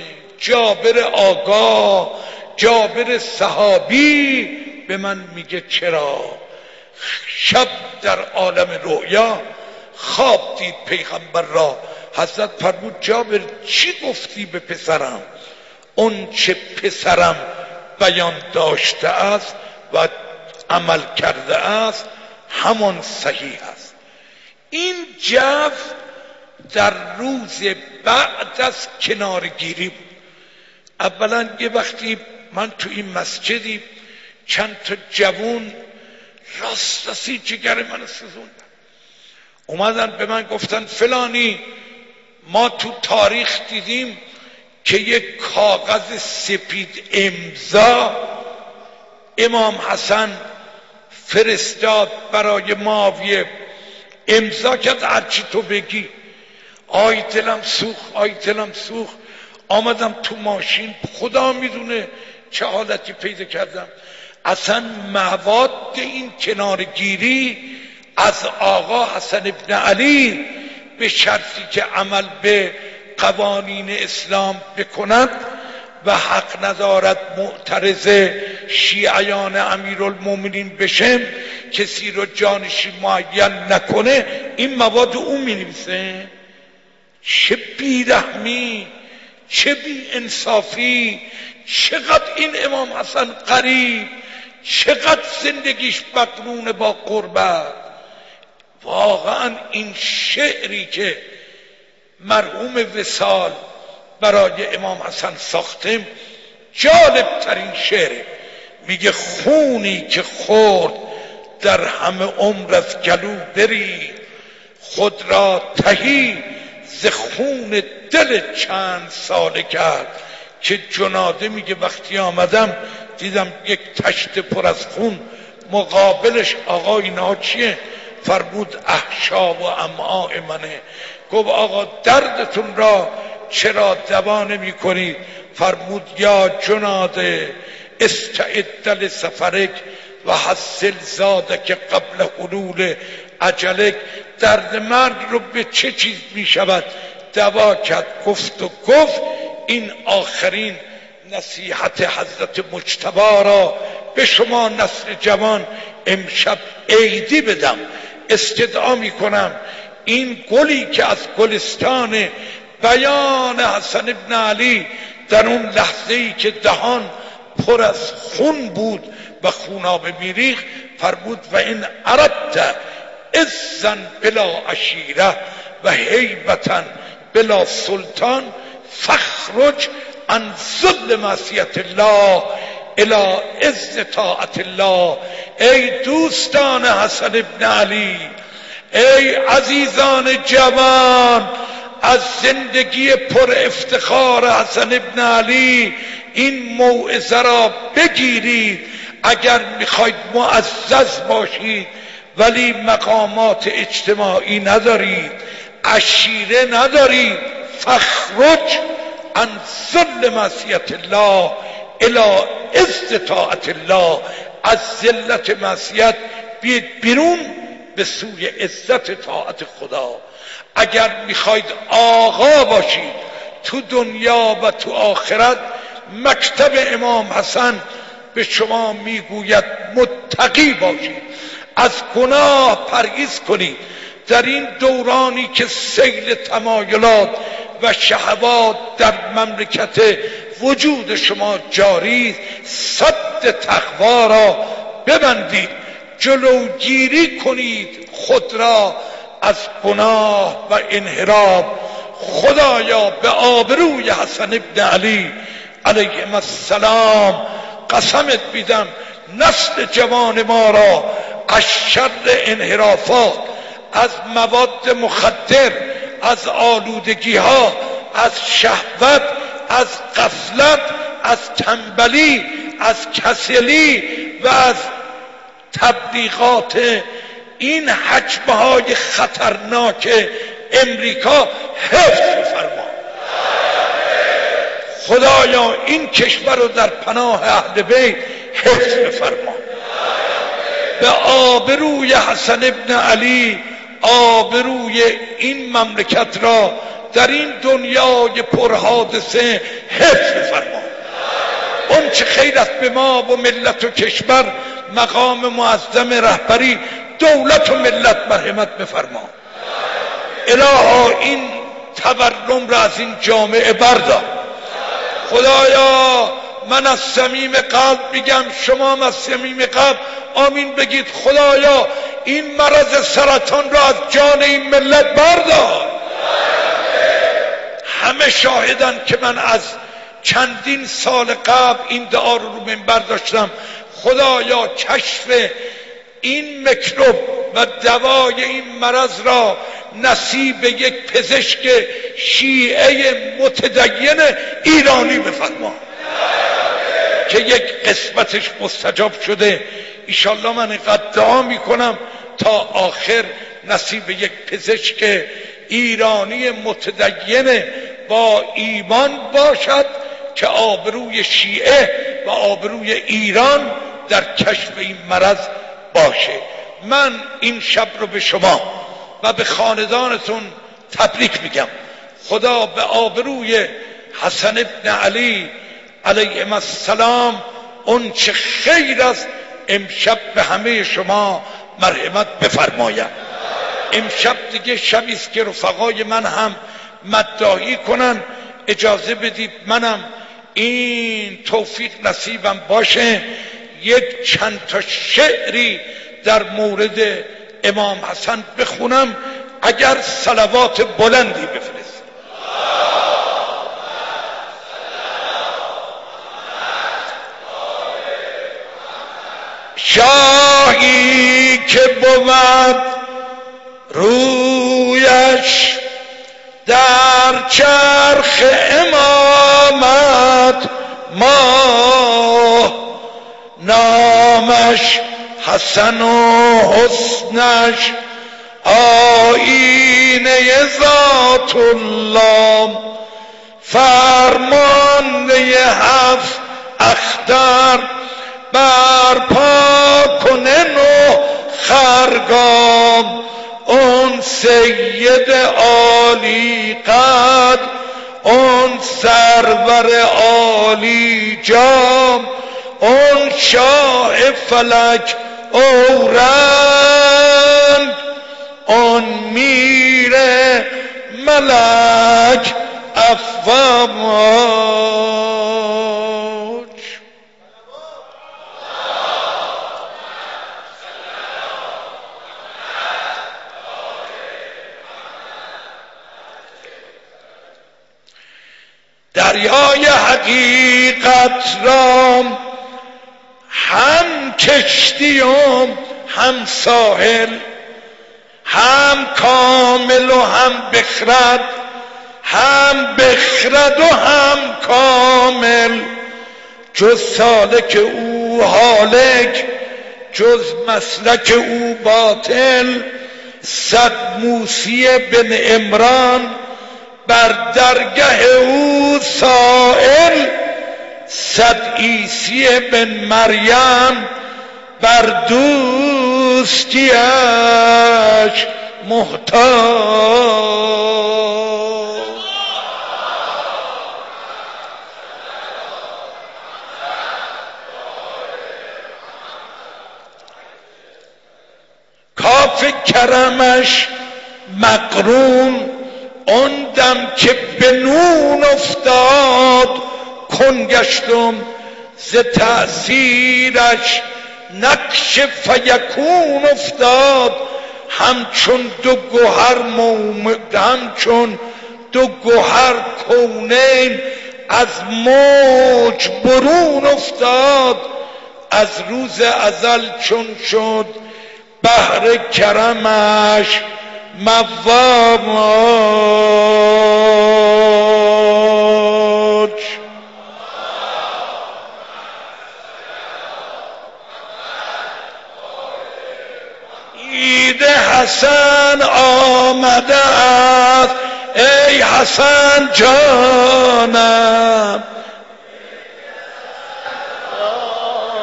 جابر آگاه، جابر صحابی به من میگه چرا؟ شب در عالم رؤیا خواب دید پیغمبر را. حضرت فرمود جابر چی گفتی به پسرم؟ اون چه پسرم بیان داشته است و عمل کرده است همان صحیح است. این جو در روز بعد از کنارگیری بود. اولا یه وقتی من تو این مسجدی چند تا جوون راستاسی جگر من سوزوندن، اومدن به من گفتن فلانی ما تو تاریخ دیدیم که یک کاغذ سپید امضا امام حسن فرستاد برای معاویه، امضا کرد هرچی تو بگی. آی دلم سوخت. آمدم تو ماشین، خدا میدونه چه حالتی پیدا کردم. اصلا مواد این کنارگیری از آقا حسن ابن علی به شرطی که عمل به قوانین اسلام بکند و حق ندارد معترض شیعیان امیرالمومنین بشه، کسی رو جانشین معین نکنه، این مواد او می نویسه. چه بیرحمی، چه بی انصافی، چقدر این امام حسن غریب، چقدر زندگیش مقرون با غربت. واقعا این شعری که مرحوم وصال برای امام حسن ساختیم جالب ترین شعره. میگه خونی که خورد در همه عمر از گلو بری، خود را تهی ز خون دل چند ساله کرد. که جناده میگه وقتی آمدم دیدم یک تشت پر از خون، مقابلش آقا اینا چیه؟ فرمود احشا و امعاء منه. گفت آقا دردتون را چرا دوا نمی کنید؟ فرمود یا جناده استعد لسفرک و حصل زادک قبل حلول اجلک. درد مرگ رو به چه چیز می شود دوا کرد؟ گفت این آخرین نصیحت حضرت مجتبی را به شما نسل جوان امشب عیدی بدم. استدعا می کنم این گلی که از گلستان بیان حسن ابن علی در اون لحظه‌ای که دهان پر از خون بود و خونابه میریخت، فرمود و این اردت عزا بلا عشیره و هیبتا بلا سلطان فخرج عن ذل معصیت الله الی عز طاعت الله. ای دوستان حسن ابن علی، ای عزیزان جوان، از زندگی پر افتخار حسن ابن علی این موعظه را بگیرید. اگر میخواید معزز باشید ولی مقامات اجتماعی ندارید، عشیره ندارید، فخرج عن ذل معصیت الله الی عز طاعت الله. از ذلت معصیت بیاید بیرون به سوی عزت طاعت خدا. اگر میخواید آقا باشید تو دنیا و تو آخرت، مکتب امام حسن به شما میگوید متقی باشید، از گناه پرهیز کنید. در این دورانی که سیل تمایلات و شهوات در مملکت وجود شما جاری، سد تقوا را ببندید، جلوگیری کنید خود را از گناه و انحراف. خدایا به آبروی حسن ابن علی علیه السلام قسمت میدم نسل جوان ما را از شر انحرافات، از مواد مخدر، از آلودگی ها، از شهوت، از غفلت، از تنبلی، از کسلی و از تبلیغات این حجمه های خطرناک امریکا حفظ فرما. خدایا این کشور رو در پناه اهل بیت حفظ فرما. به آبروی حسن ابن علی آبروی این مملکت را در این دنیای پرحادثه حفظ فرما. اون چه خیر است به ما و ملت و کشور، مقام معظم رهبری دولت و ملت مرحمت بفرما. الها این تورم را از این جامعه بردار. خدایا من از صمیم قلب میگم، شما هم از صمیم قلب آمین بگید. خدایا این مرض سرطان را از جان این ملت بردار. همه شاهدن که من از چندین سال قبل این دعا رو منبر داشتم. خدایا کشف این میکروب و دوای این مرض را نصیب یک پزشک شیعه متدین ایرانی بفرما که یک قسمتش مستجاب شده. ایشالله من اینقدر دعا میکنم تا آخر نصیب یک پزشک ایرانی متدین با ایمان باشد که آبروی شیعه و آبروی ایران در کشف این مرض باشه. من این شب رو به شما و به خاندانتون تبریک میگم. خدا به آبروی حسن ابن علی علیهم السلام اون چه خیر است امشب به همه شما مرحمت بفرماید. امشب دیگه شبی است که رفقای من هم مداحی کنن. اجازه بدید منم این توفیق نصیبم باشه یک چند تا شعری در مورد امام حسن بخونم، اگر صلوات بلندی بفرست. شاهی که بود رویش در چرخ امامت ما، نامش حسن و حسنش آیینه ذات الله، فرمانده هفت اختر برپا کنه نو خرگام، اون سید عالی قدر، اون سرور عالی جام، اون شاه فلک اورنگ، اون میر ملک افواج. دریای حقیقت را هم کشتیم هم ساحل، هم کامل و هم بخرد، هم بخرد و هم کامل، جز سالک او هالک، جز مسلک او باطل. صد موسی بن عمران بر درگه او سائل، صد عیسی بن مریم بر دوستیش محتاج. کاف کرمش مقرون، اون دم که به نون افتاد کن گشتم، ز تأثیرش نقش فیکون افتاد، همچون دو گوهر کونین از موج برون افتاد، از روز ازل چون شد بحر کرمش مواج. عید حسن آمده است ای حسن جانم،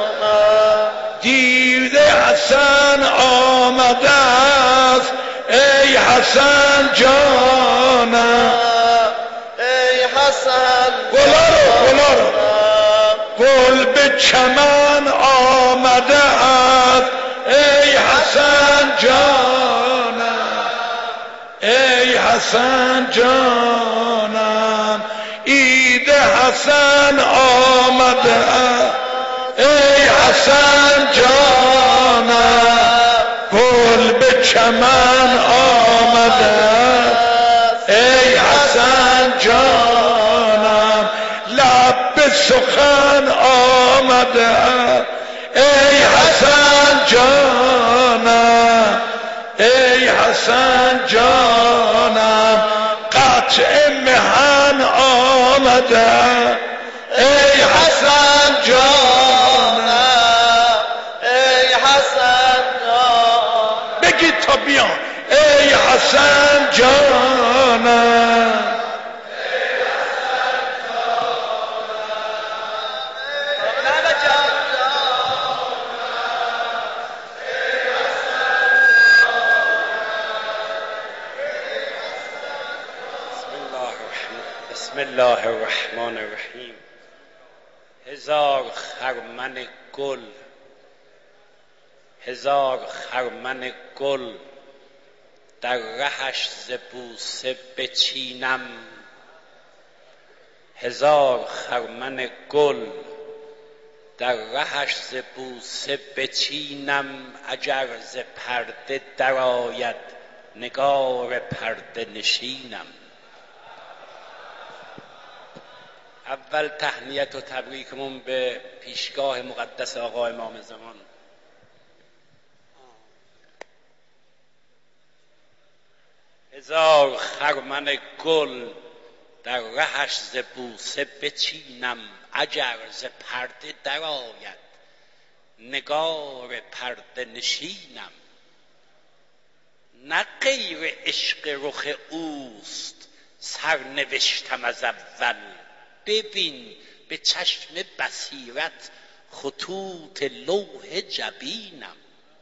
دید حسن آمده است ای حسن جانم ای حسن گلارو گل به چمن آمده است ای حسن جانم ای حسن جانم عید حسن آمده است ای حسن جانم گل به چمن آمده است ای حسن جانم لب به سخن آمده است ای حسن جانم ای حسن جانم قطع محن آمده ای حسن جانم ای حسن جانم بگید تا بیان ای حسن جانم بسم الله الرحمن الرحیم. هزار خرمن گل، هزار خرمن گل در رهش ز بوسه بچینم، هزار خرمن گل در رهش ز بوسه بچینم، اگر ز پرده درآید نگار پرده نشینم. اول تهنیت و تبریکمون به پیشگاه مقدس آقا امام زمان. هزار خرمن گل در رهش ز بوسه بچینم، اگر ز پرده درآید نگار پرده نشینم. نه غیر عشق رخ اوست سرنوشتم از اول، ببین به چشم بصیرت خطوط لوح جبینم.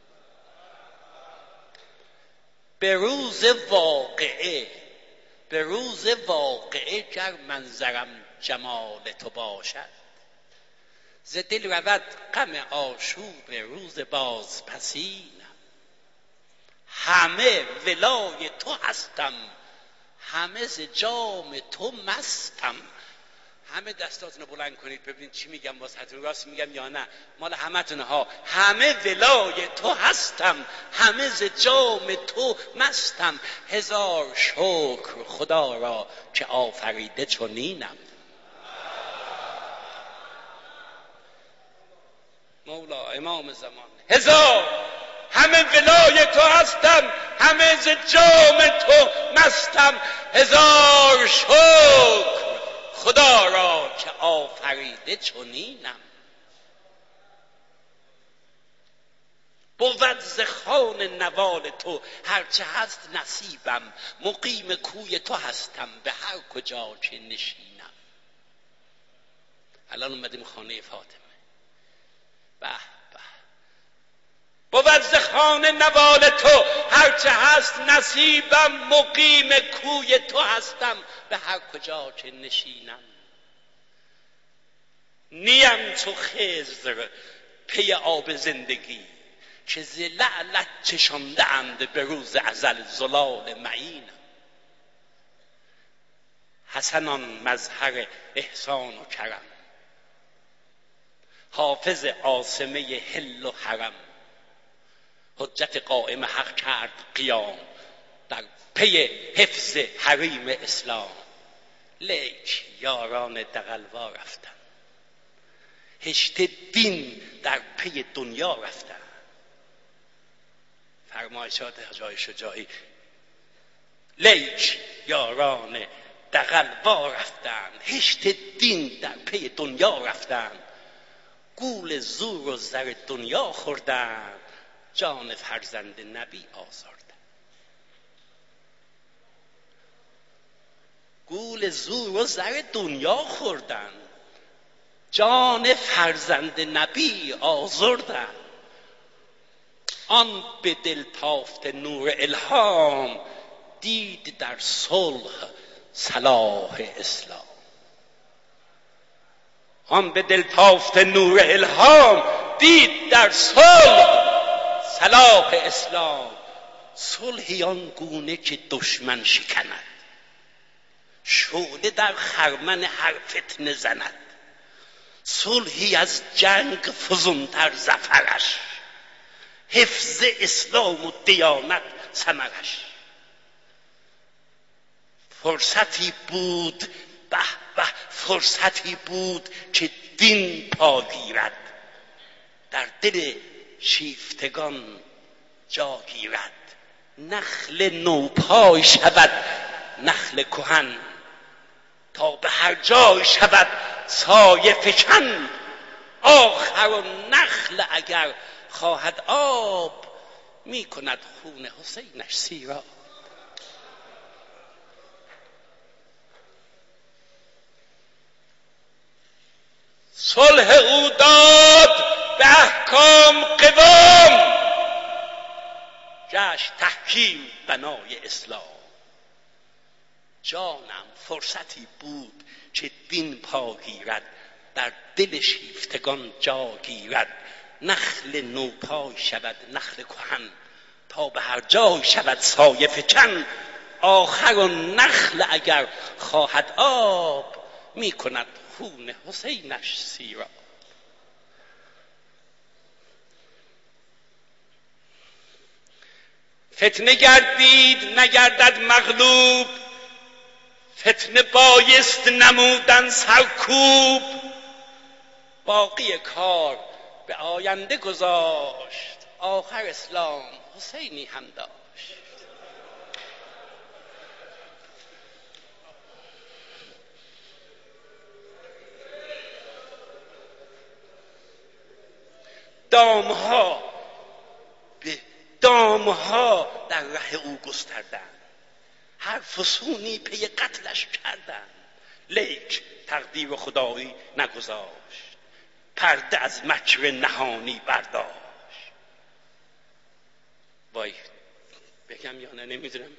به روز واقعه گر منظرم جمال تو باشد، ز دل رود غم آشوب روز بازپسینم. همه ولای تو هستم، همه ز جام تو مستم. همه دستاتونو بلند کنید ببینید چی میگم، واسهتون راست میگم یا نه؟ مال همتون ها. همه ولای تو هستم، همه ز جام تو مستم. هزار شکر خدا را که آفریده چنینم. مولا امام زمان هزار، همه ولای تو هستم، همه ز جام تو مستم. هزار شکر خدا را که آفریده چنینم. بود ز خوان نوال تو هرچه هست نصیبم، مقیم کوی تو هستم به هر کجا که نشینم. الان اومدیم خانه فاطمه. به به. بود ز خوان نوال تو هرچه هست نصیبم، مقیم کوی تو هستم به هر کجا که نشینم. نیم چو خضر پی آب زندگی، که ز لعلت چشانده اند به روز ازل زلال معینم. حسنان مظهر احسان و کرم، حافظ عاصمه حل و حرم. حجت قائم حق کرد قیام، در پی حفظ حریم اسلام. لیک یاران دغلوا رفتن، هشت دین در پی دنیا رفتن. فرمایشات حاجی شجاعی. لیک یاران دغلوا رفتن، هشت دین در پی دنیا رفتن. گول زور و زر دنیا خوردن، جان فرزند نبی آزاردن. گول زور و زر دنیا خوردن، جان فرزند نبی آزردن. آن به دل تافت نور الهام، دید در صلح صلاح اسلام. آن به دل تافته نور الهام دید در صلح صلاح اسلام. صلحی آن گونه که دشمن شکند، شعله در خرمن هر فتنه زند. صلحی از جنگ فزونتر ظفرش، حفظ اسلام و دیانت ثمرش. فرصتی بود به به، فرصتی بود که دین پا گیرد، در دل شیفتگان جا گیرد. نخل نوپای شود نخل کهن، تا به هر جای شود سایه فکن. آخر و نخل اگر خواهد آب، می کند خون حسینش سیراب. صلح او داد به احکام قوام، گشت تحکیم بنای اسلام. جانم فرصتی بود که دین پا گیرد، در دل شیفتگان جا گیرد. نخل نوپای شود نخل کهن، تا به هر جای شود سایه فکن. آخر و نخل اگر خواهد آب، می کند خون حسینش سیراب. فتنه گردید نگردد مغلوب، فتنه بایست نمودن سرکوب. باقی کار به آینده گذاشت، آخر اسلام حسینی هم داشت. دامها به دامها در ره او گستردند، هر فسونی پی قتلش کردند. لیک تقدیر خدایی نگذاشت، پرده از مکر نهانی برداشت. وای بگم یا نه نمیدونم.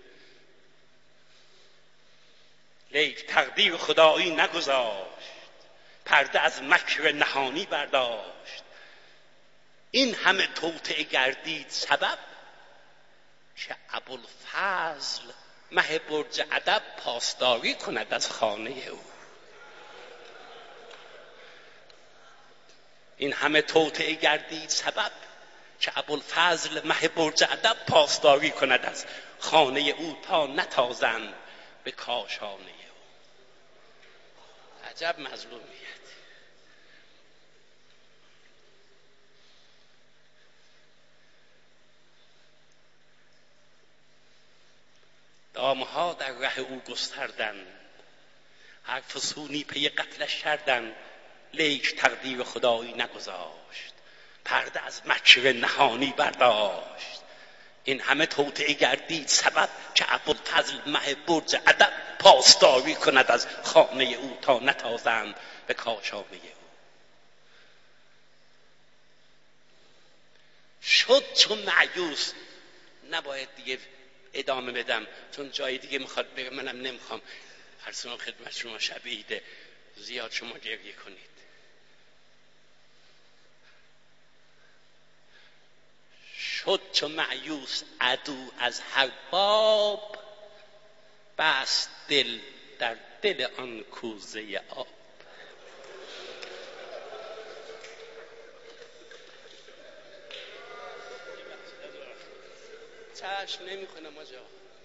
لیک تقدیر خدایی نگذاشت، پرده از مکر نهانی برداشت. این همه توطئه گردید سبب، که ابوالفضل مه برج ادب پاسداری کند از خانه او. این همه توطئه گردید سبب، که ابوالفضل مه برج ادب پاسداری کند از خانه او، تا نتازند به کاشانه او. عجب مظلومیت. دامها در ره او گستردند، هر فسونی پی قتلش کردند. لیک تقدیر خدایی نگذاشت، پرده از مکر نهانی برداشت. این همه توطئه گردید سبب، که ابوالفضل مه برج ادب پاسداری کند از خانه او، تا نتازند به کاشانه او. شد چون مایوس. نباید دیگه ادامه بدم، چون جای دیگه میخواد بگم، منم نمیخوام هرسون خدمت شما شب عیده زیاد شما گریه کنید. شد چو مایوس عدو از هر باب، بست دل در دل آن کوزه آب. چشم نمیخونم آجا.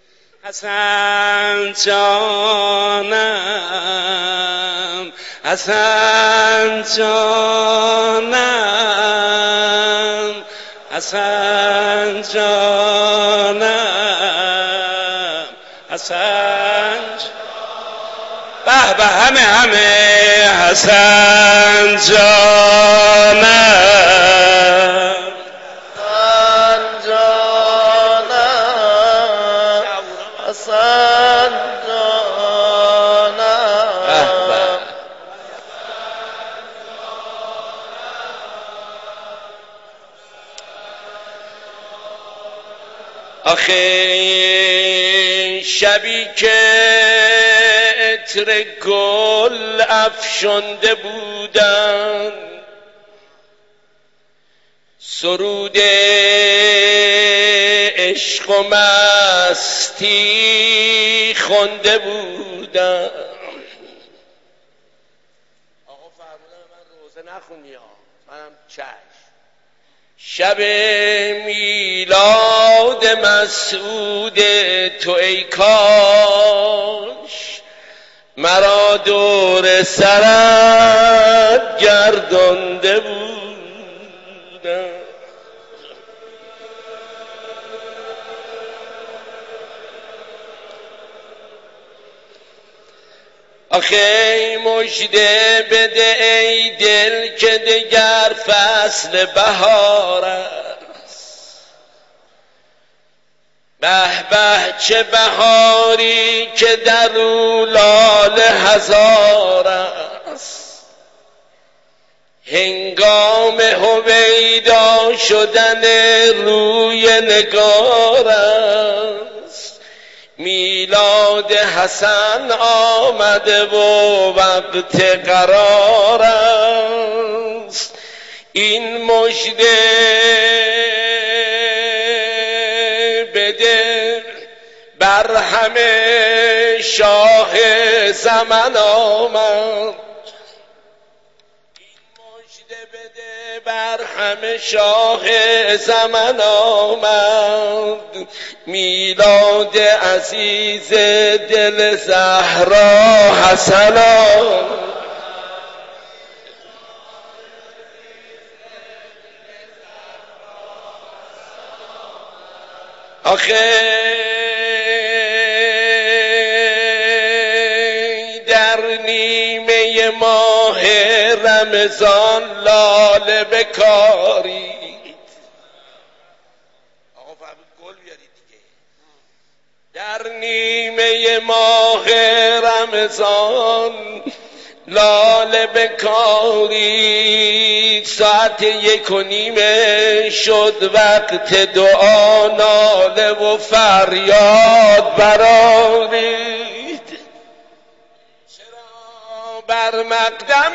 حسن جانم، حسن جانم، حسن جانم، حسن به به همه حسن جانم. آخه شبی که عطر گل افشانده بودن، سرود عشق و مستی خوانده بودن. آقا فرمودن من روزه نخونی ها، منم چشم. شب میلاد مسعود تو ای کاش مرا دور سرت گردانده بودم. آخه مژده بده ای دل که دگر فصل بهار است. به به چه بهاری که در او لاله هزار است. هنگام هویدا شدن روی نگار است. میلاد حسن آمده و وقت قرار است. این مژده بده بر همه شاه زمن آمد. بر همه شاه زمن آمد. میلاد عزیز دل زهرا حسن آمد. آخه در نیمه ماه رمضان لاله بکارید. آقا فهمید گل بیارید دیگه. در نیمه ماه رمضان لاله بکارید. ساعت 1:30 شد وقت دعا، ناله و فریاد برآرید. چرا بر مقدم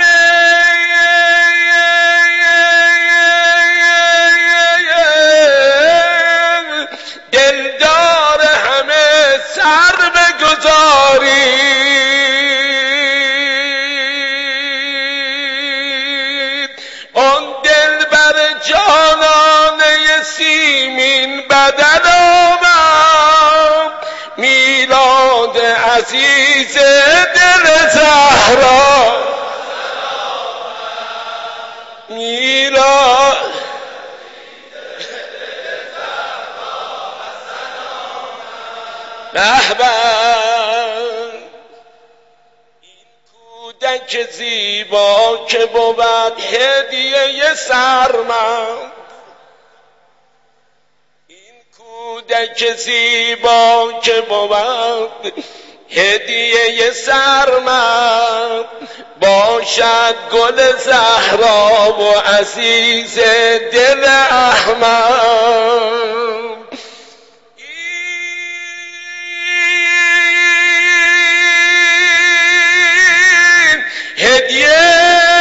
دلدار همه سر بگذارید؟ آن دل بر جانانه سیمین بدن آمد. میلاد عزیز دل زهرا. میلاد به به این کودک زیبا که بود هدیه سرمند. این کودک زیبا که بود هدیه سرمند. باشد گل زهرا و عزیز دل احمد. هدیه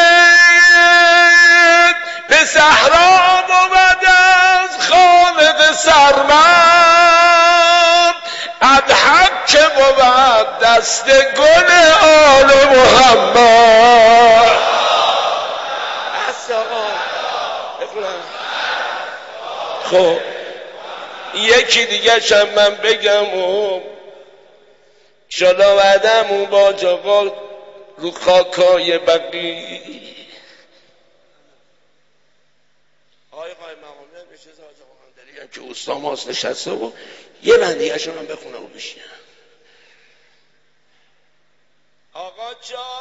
به زهرا بود از خالق سرمد. ادحق که بود دست گل آل محمد. خب یکی دیگه شم من بگم و شلا بعدم با جاقا رو خاکای بقی. آقای مقامی هم بشه زاجه خواندری هم که اوستا ماست نشسته و یه بندیه شما هم بخونه و بشینم. آقا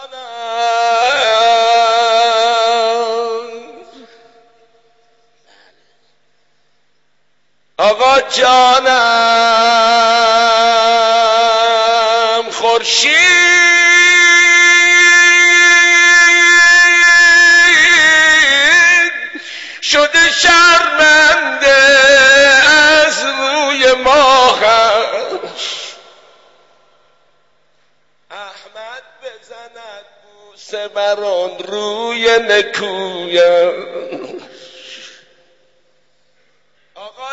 جانم، آقا جانم، خورشید شده شرمنده از روی ماهش. بوسه بر آن روی نکویم آقا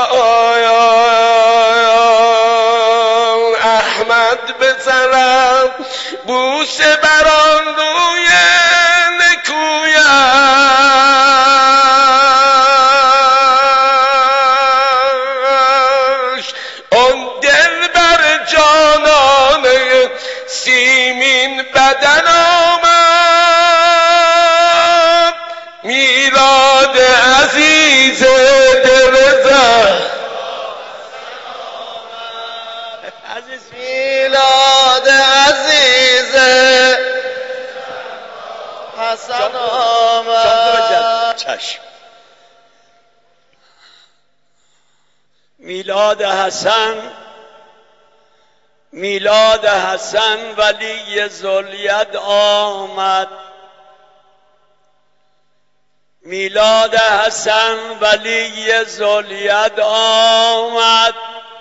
جان احمد بزنم بوسه بر آن روی نکویش آن دل بر جانانه سیمین بدن آمد میلاد عزیز میلاد عزیز حسن آمد. چشم. میلاد حسن ولی ذوالید آمد. میلاد حسن ولی ذوالید آمد.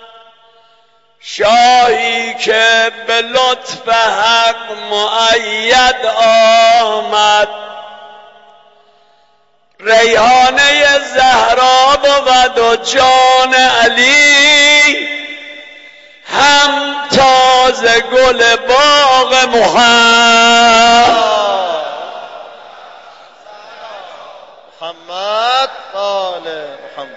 شاهی که به لطف حق مؤید آمد. ریحانه زهرا بود و جان علی هم تازه گل باغ محمد آل محمد.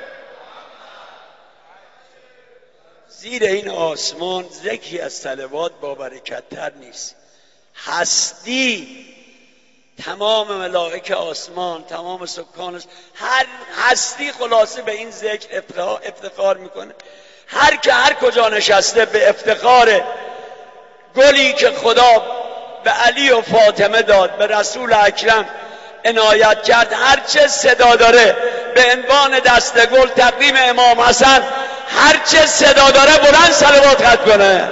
زیر این آسمان ذکری از صلوات با برکت‌تر نیست. هستی تمام ملائکه آسمان، تمام سکان، هر هستی خلاصه به این ذکر افتخار میکنه. هر کجا نشسته به افتخار گلی که خدا به علی و فاطمه داد، به رسول اکرم عنایت کرد، هر چه صدا داره به عنوان دسته گل تقدیم امام حسن، هر چه صدا داره بلند صلوات خط کنه.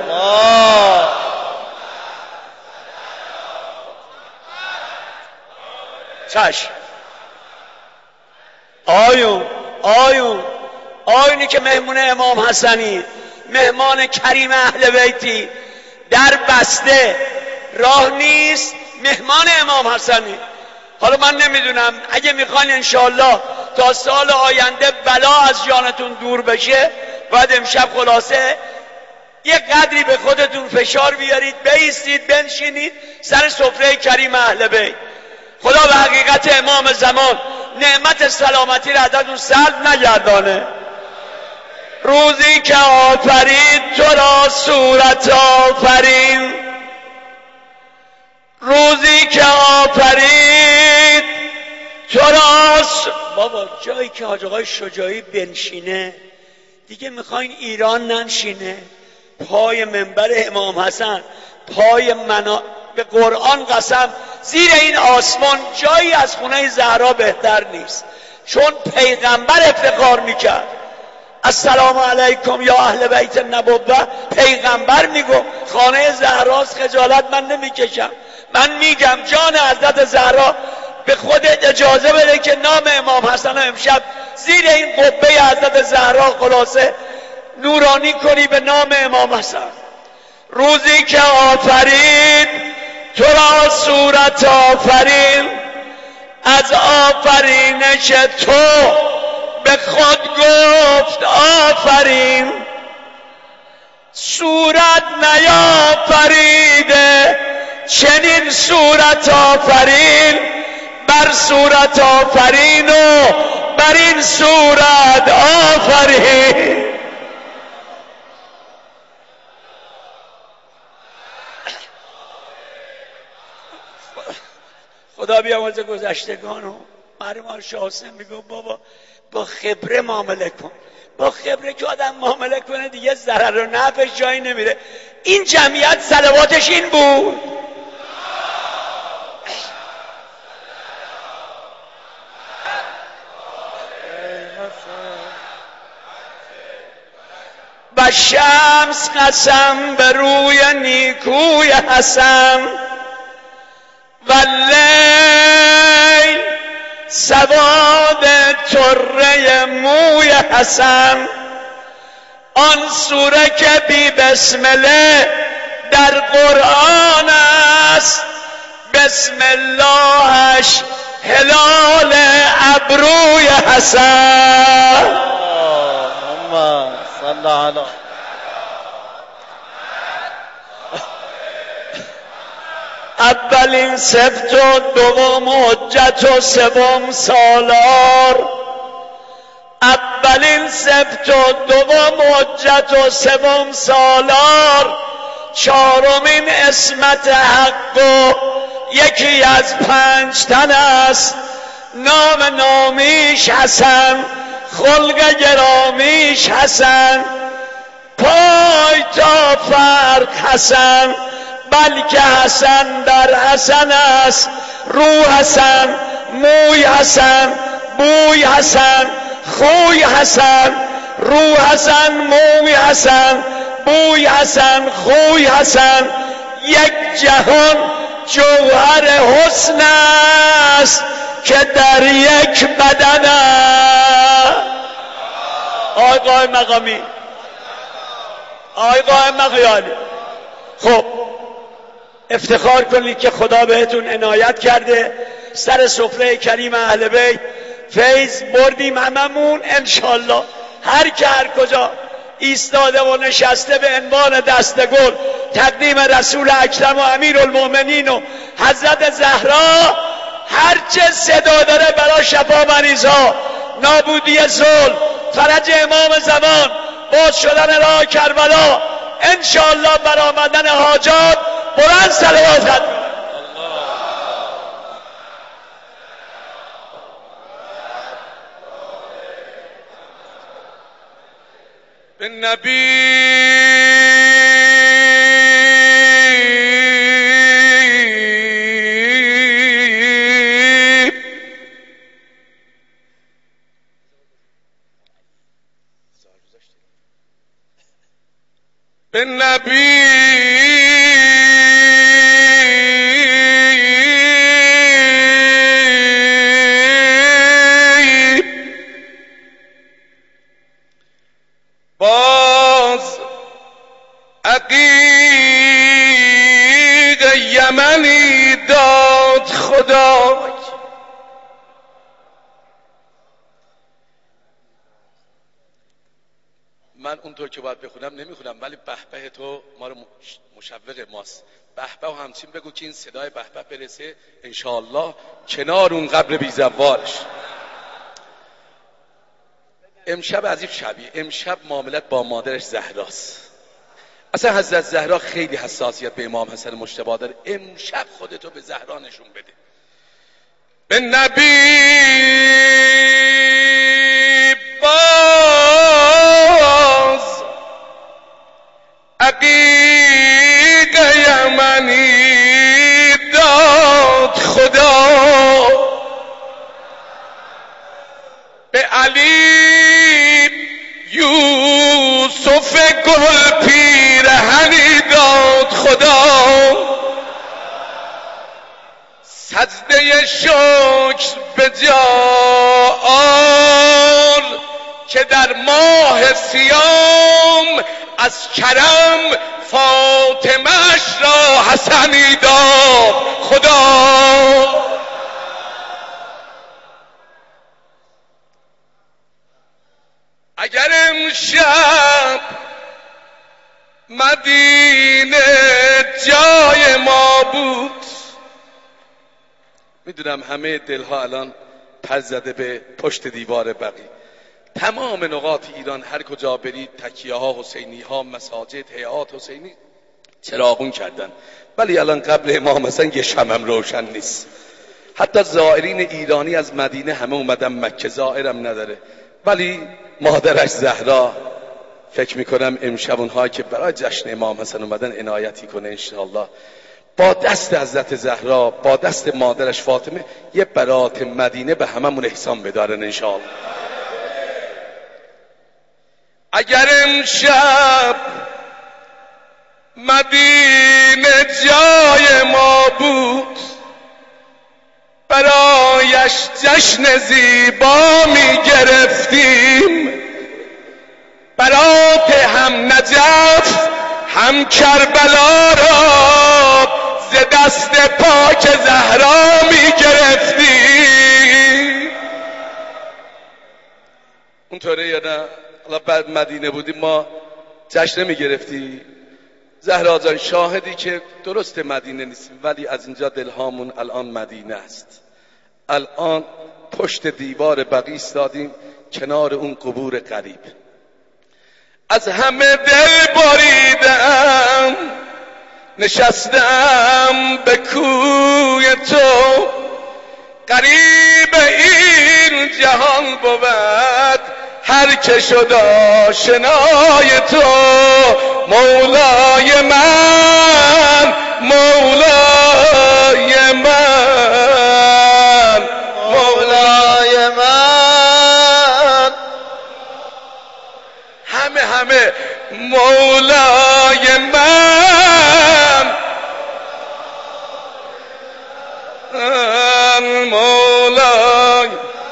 چشم. آیونی که مهمون امام حسنی، مهمان کریم اهل بیتی، در بسته راه نیست، مهمان امام حسنی. حالا من نمیدونم اگه میخواین انشاءالله تا سال آینده بلا از جانتون دور بشه باید امشب خلاصه یه قدری به خودتون فشار بیارید، بایستید، بنشینید سر سفره کریم اهل بیت. خدا به حقیقت امام زمان نعمت سلامتی را ازتون سلب نگردانه. روزی که آفرید تو را صورت آفرین، روزی که آفرید تو را بابا جایی که حاج آقای شجاعی بنشینه دیگه میخواین ایران ننشینه. پای منبر امام حسن، پای به قرآن قسم زیر این آسمان جایی از خونه زهرا بهتر نیست. چون پیغمبر افتخار میکرد السلام علیکم یا اهل بیت النبوه، پیغمبر میگو خانه زهراست، خجالت من نمیکشم. من میگم جان حضرت زهرا به خودت اجازه بده که نام امام حسن امشب زیر این قبه حضرت زهرا خلاصه نورانی کنی به نام امام حسن. روزی که آفرید تو را صورت آفرین، از آفرینش تو به خود گفت آفرین. صورت نیافریده چنین صورت آفرین، بر صورت آفرین و بر این صورت آفرین. خدا بیامرزه گذشتگانو. مریم شاسم میگو بابا با خبره معامله کن. با خبره که آدم معامله کنه دیگه ضرر و نفعش جایی نمیره. این جمعیت صلواتش این بود. و شمس قسم به روی نیکوی حسن، و لیل سواد طره موی حسن. آن سوره که بی بسمله در قرآن است، بسم اللهش هلال ابروی حسن. اللهم صل علی اولین سبت و دوم حجت و سوم سالار. اولین سبت و دوم حجت و سوم سالار. چهارمین اسمت حق و یکی از 5 تن است. نام نامیش حسن، خلق گرامیش حسن، پای تا فرق حسن، بلکه حسن در حسن است. رو حسن، موی حسن، بوی حسن، خوی حسن. رو حسن، موی حسن، بوی حسن، خوی حسن. یک جهان جوهر حسن است که در یک بدن است. آقای قائم مقامی، آقای قائم مقامی، خب افتخار کنید که خدا بهتون عنایت کرده. سر سفره کریم اهل بیت فیض بردیم هممون انشالله. هر که هر کجا ایستاده و نشسته به عنوان دستگل تقدیم رسول اکرم و امیرالمؤمنین و حضرت زهرا، هرچه صدا داره برای شفا مریضا، نابودی ظلم، فرج امام زمان، باز شدن راه کربلا، انشالله برآمدن حاجات. بلند صلوات خدمت به نبی به نبی باز عقیق یمنی داد خدا. من اونطور که باید بخونم نمیخونم، ولی بهبه تو ما رو مشوق ماست. بهبه و همچین بگو که این صدای بهبه برسه انشاءالله کنار اون قبر بیزوارش. امشب عجیب شبیه، امشب معاملت با مادرش زهراست. اصلا حضرت زهرا خیلی حساسیت به امام حسن مجتبی داره. امشب خودتو به زهرا نشون بده. به نبی باز عقیق یمنی داد خدا. به علی یوسف گل پیرهنی داد خدا. سجده شکر به جا آر که در ماه صیام از کرم فاطمه‌اش را حسنی داد خدا. اگر امشب مدینه جای ما بود، میدونم همه دلها الان پر زده به پشت دیوار بقی. تمام نقاط ایران هر کجا برید تکیه ها حسینی ها، مساجد، هیئات حسینی چراغون کردن، ولی الان قبل امام حسن یه شمع روشن نیست. حتی زائرین ایرانی از مدینه همه اومدن مکه، زائرم نداره. ولی مادرش زهرا فکر میکنم امشب اونها که برای جشن امام حسن اومدن عنایتی کنه انشاءالله. با دست حضرت زهرا، با دست مادرش فاطمه یه برات مدینه به هممون احسان بدارن انشاءالله. اگر امشب مدینه جای ما بود، برایش جشن زیبا می گرفتیم. برات هم نجف هم کربلا را ز دست پاک زهرا میگرفتی. اونطوره یا نه؟ حالا بعد مدینه بودیم ما جشن میگرفتی. زهرا جان شاهدی که درست مدینه نیستیم ولی از اینجا دلهامون الان مدینه است. الان پشت دیوار بقیع ایستادیم کنار اون قبور غریب. از همه دل بریدم نشستم به کوی تو، غریب این جهان بود هر که شد آشنای تو. مولای من مولای من مولای من، همه مولای من مولای.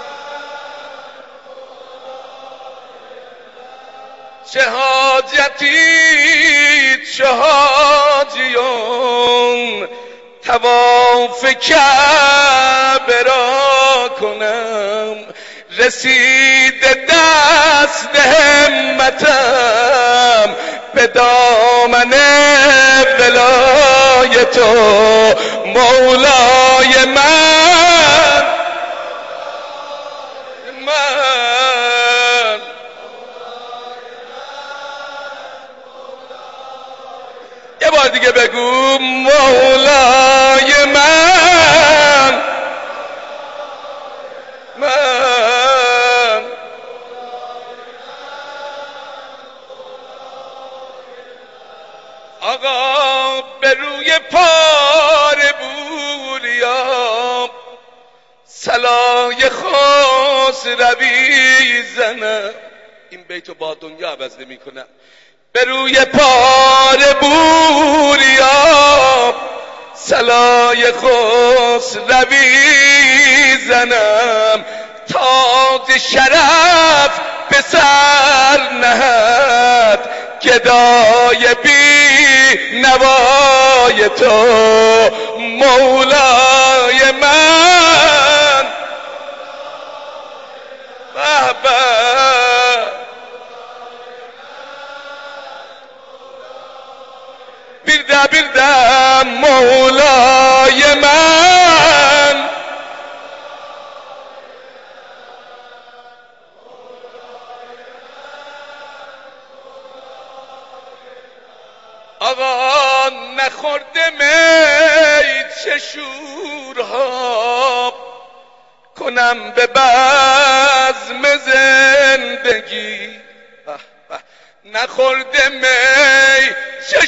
چه حاجتی چه حاجیون طواف کعبه را کنم، رسید دست همتم به دامن ولای تو. مولای من من یه بار دیگه بگو مولای من من. آقا به روی پار بوریام صلای خاص روی زنم. این بیتو با دنیا عوض نمی کنم. به روی پار بوریام صلای خاص روی زنم، تاج شرف به سر نهد گدای بی نوای تو. مولای من بیردم مولای من آقا نخورده می چه شورها کنم به بزم زندگی. نخورده می چه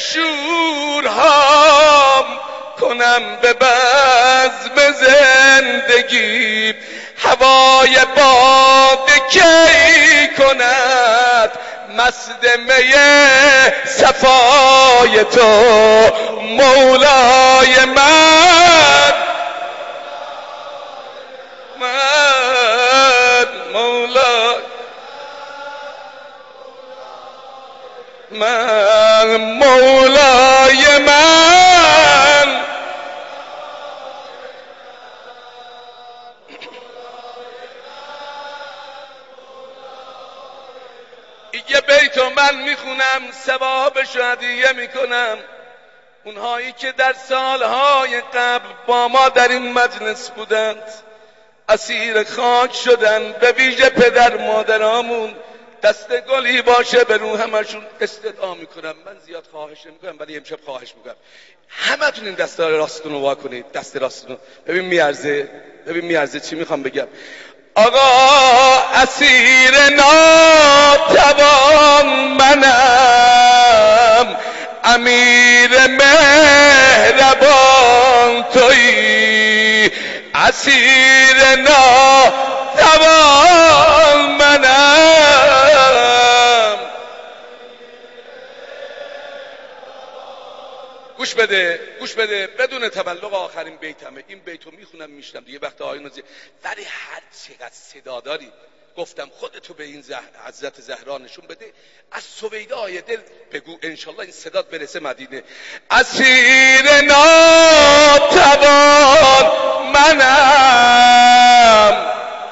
شورها کنم به بزم زندگی. هوای باد کی کند مست می صفای تو. مولای من مولای من مولای من یه بیتو من میخونم ثوابشو هدیه میکنم. اونهایی که در سالهای قبل با ما در این مجلس بودند اسیر خاک شدن، به ویژه پدر مادرامون، دست گلی باشه به رو همشون استدعا میکنم. من زیاد خواهش نمیکنم ولی امشب خواهش میکنم همتون این دست راستتون رو وا کنید. دست راستتون رو ببین میارزه چی میخوام بگم. آقا اسیر ناتوان منم، امیر مهربان تویی. اسیر ناتوان منم. گوش بده بدون تبلغ آخرین بیتمه. این بیتو میخونم میشنم دیگه وقت آیون ولی هر چقدر صدا داری گفتم خودتو به این حضرت زهرا نشون بده، از سویدای دل بگو انشالله این صدات برسه مدینه. اسیر ناتوان منم،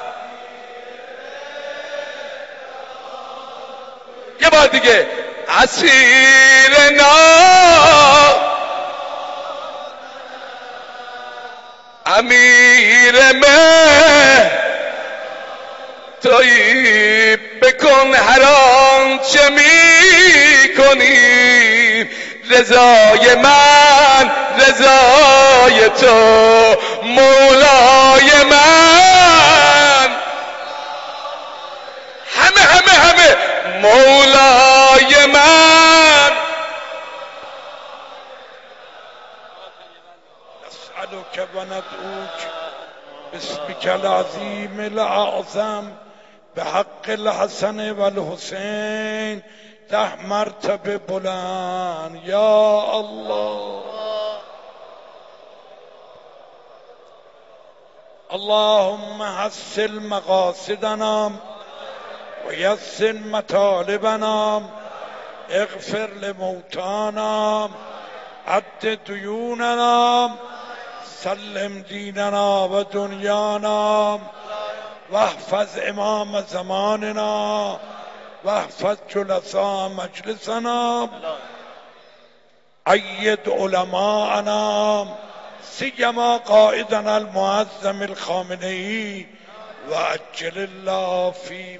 یه بار دیگه، اسیر امیر مه تویی بکن هر آنچه می کنی، رضای من رضای تو مولای من، همه مولای من. نسألك و ندعوک باسمك العظیم الاعظم بحق الحسن و الحسین 10 مرتبه بلند یا الله. اللهم حسن مقاصدنا ويسر مطالبنا، اغفر لموتانا، عد ديوننا، سلم ديننا ودنيانا، واحفظ امام زماننا، واحفظ جلساء مجلسنا، أيد علماءنا، سيما قائدنا المعظم الخامنئي، وعجل الله في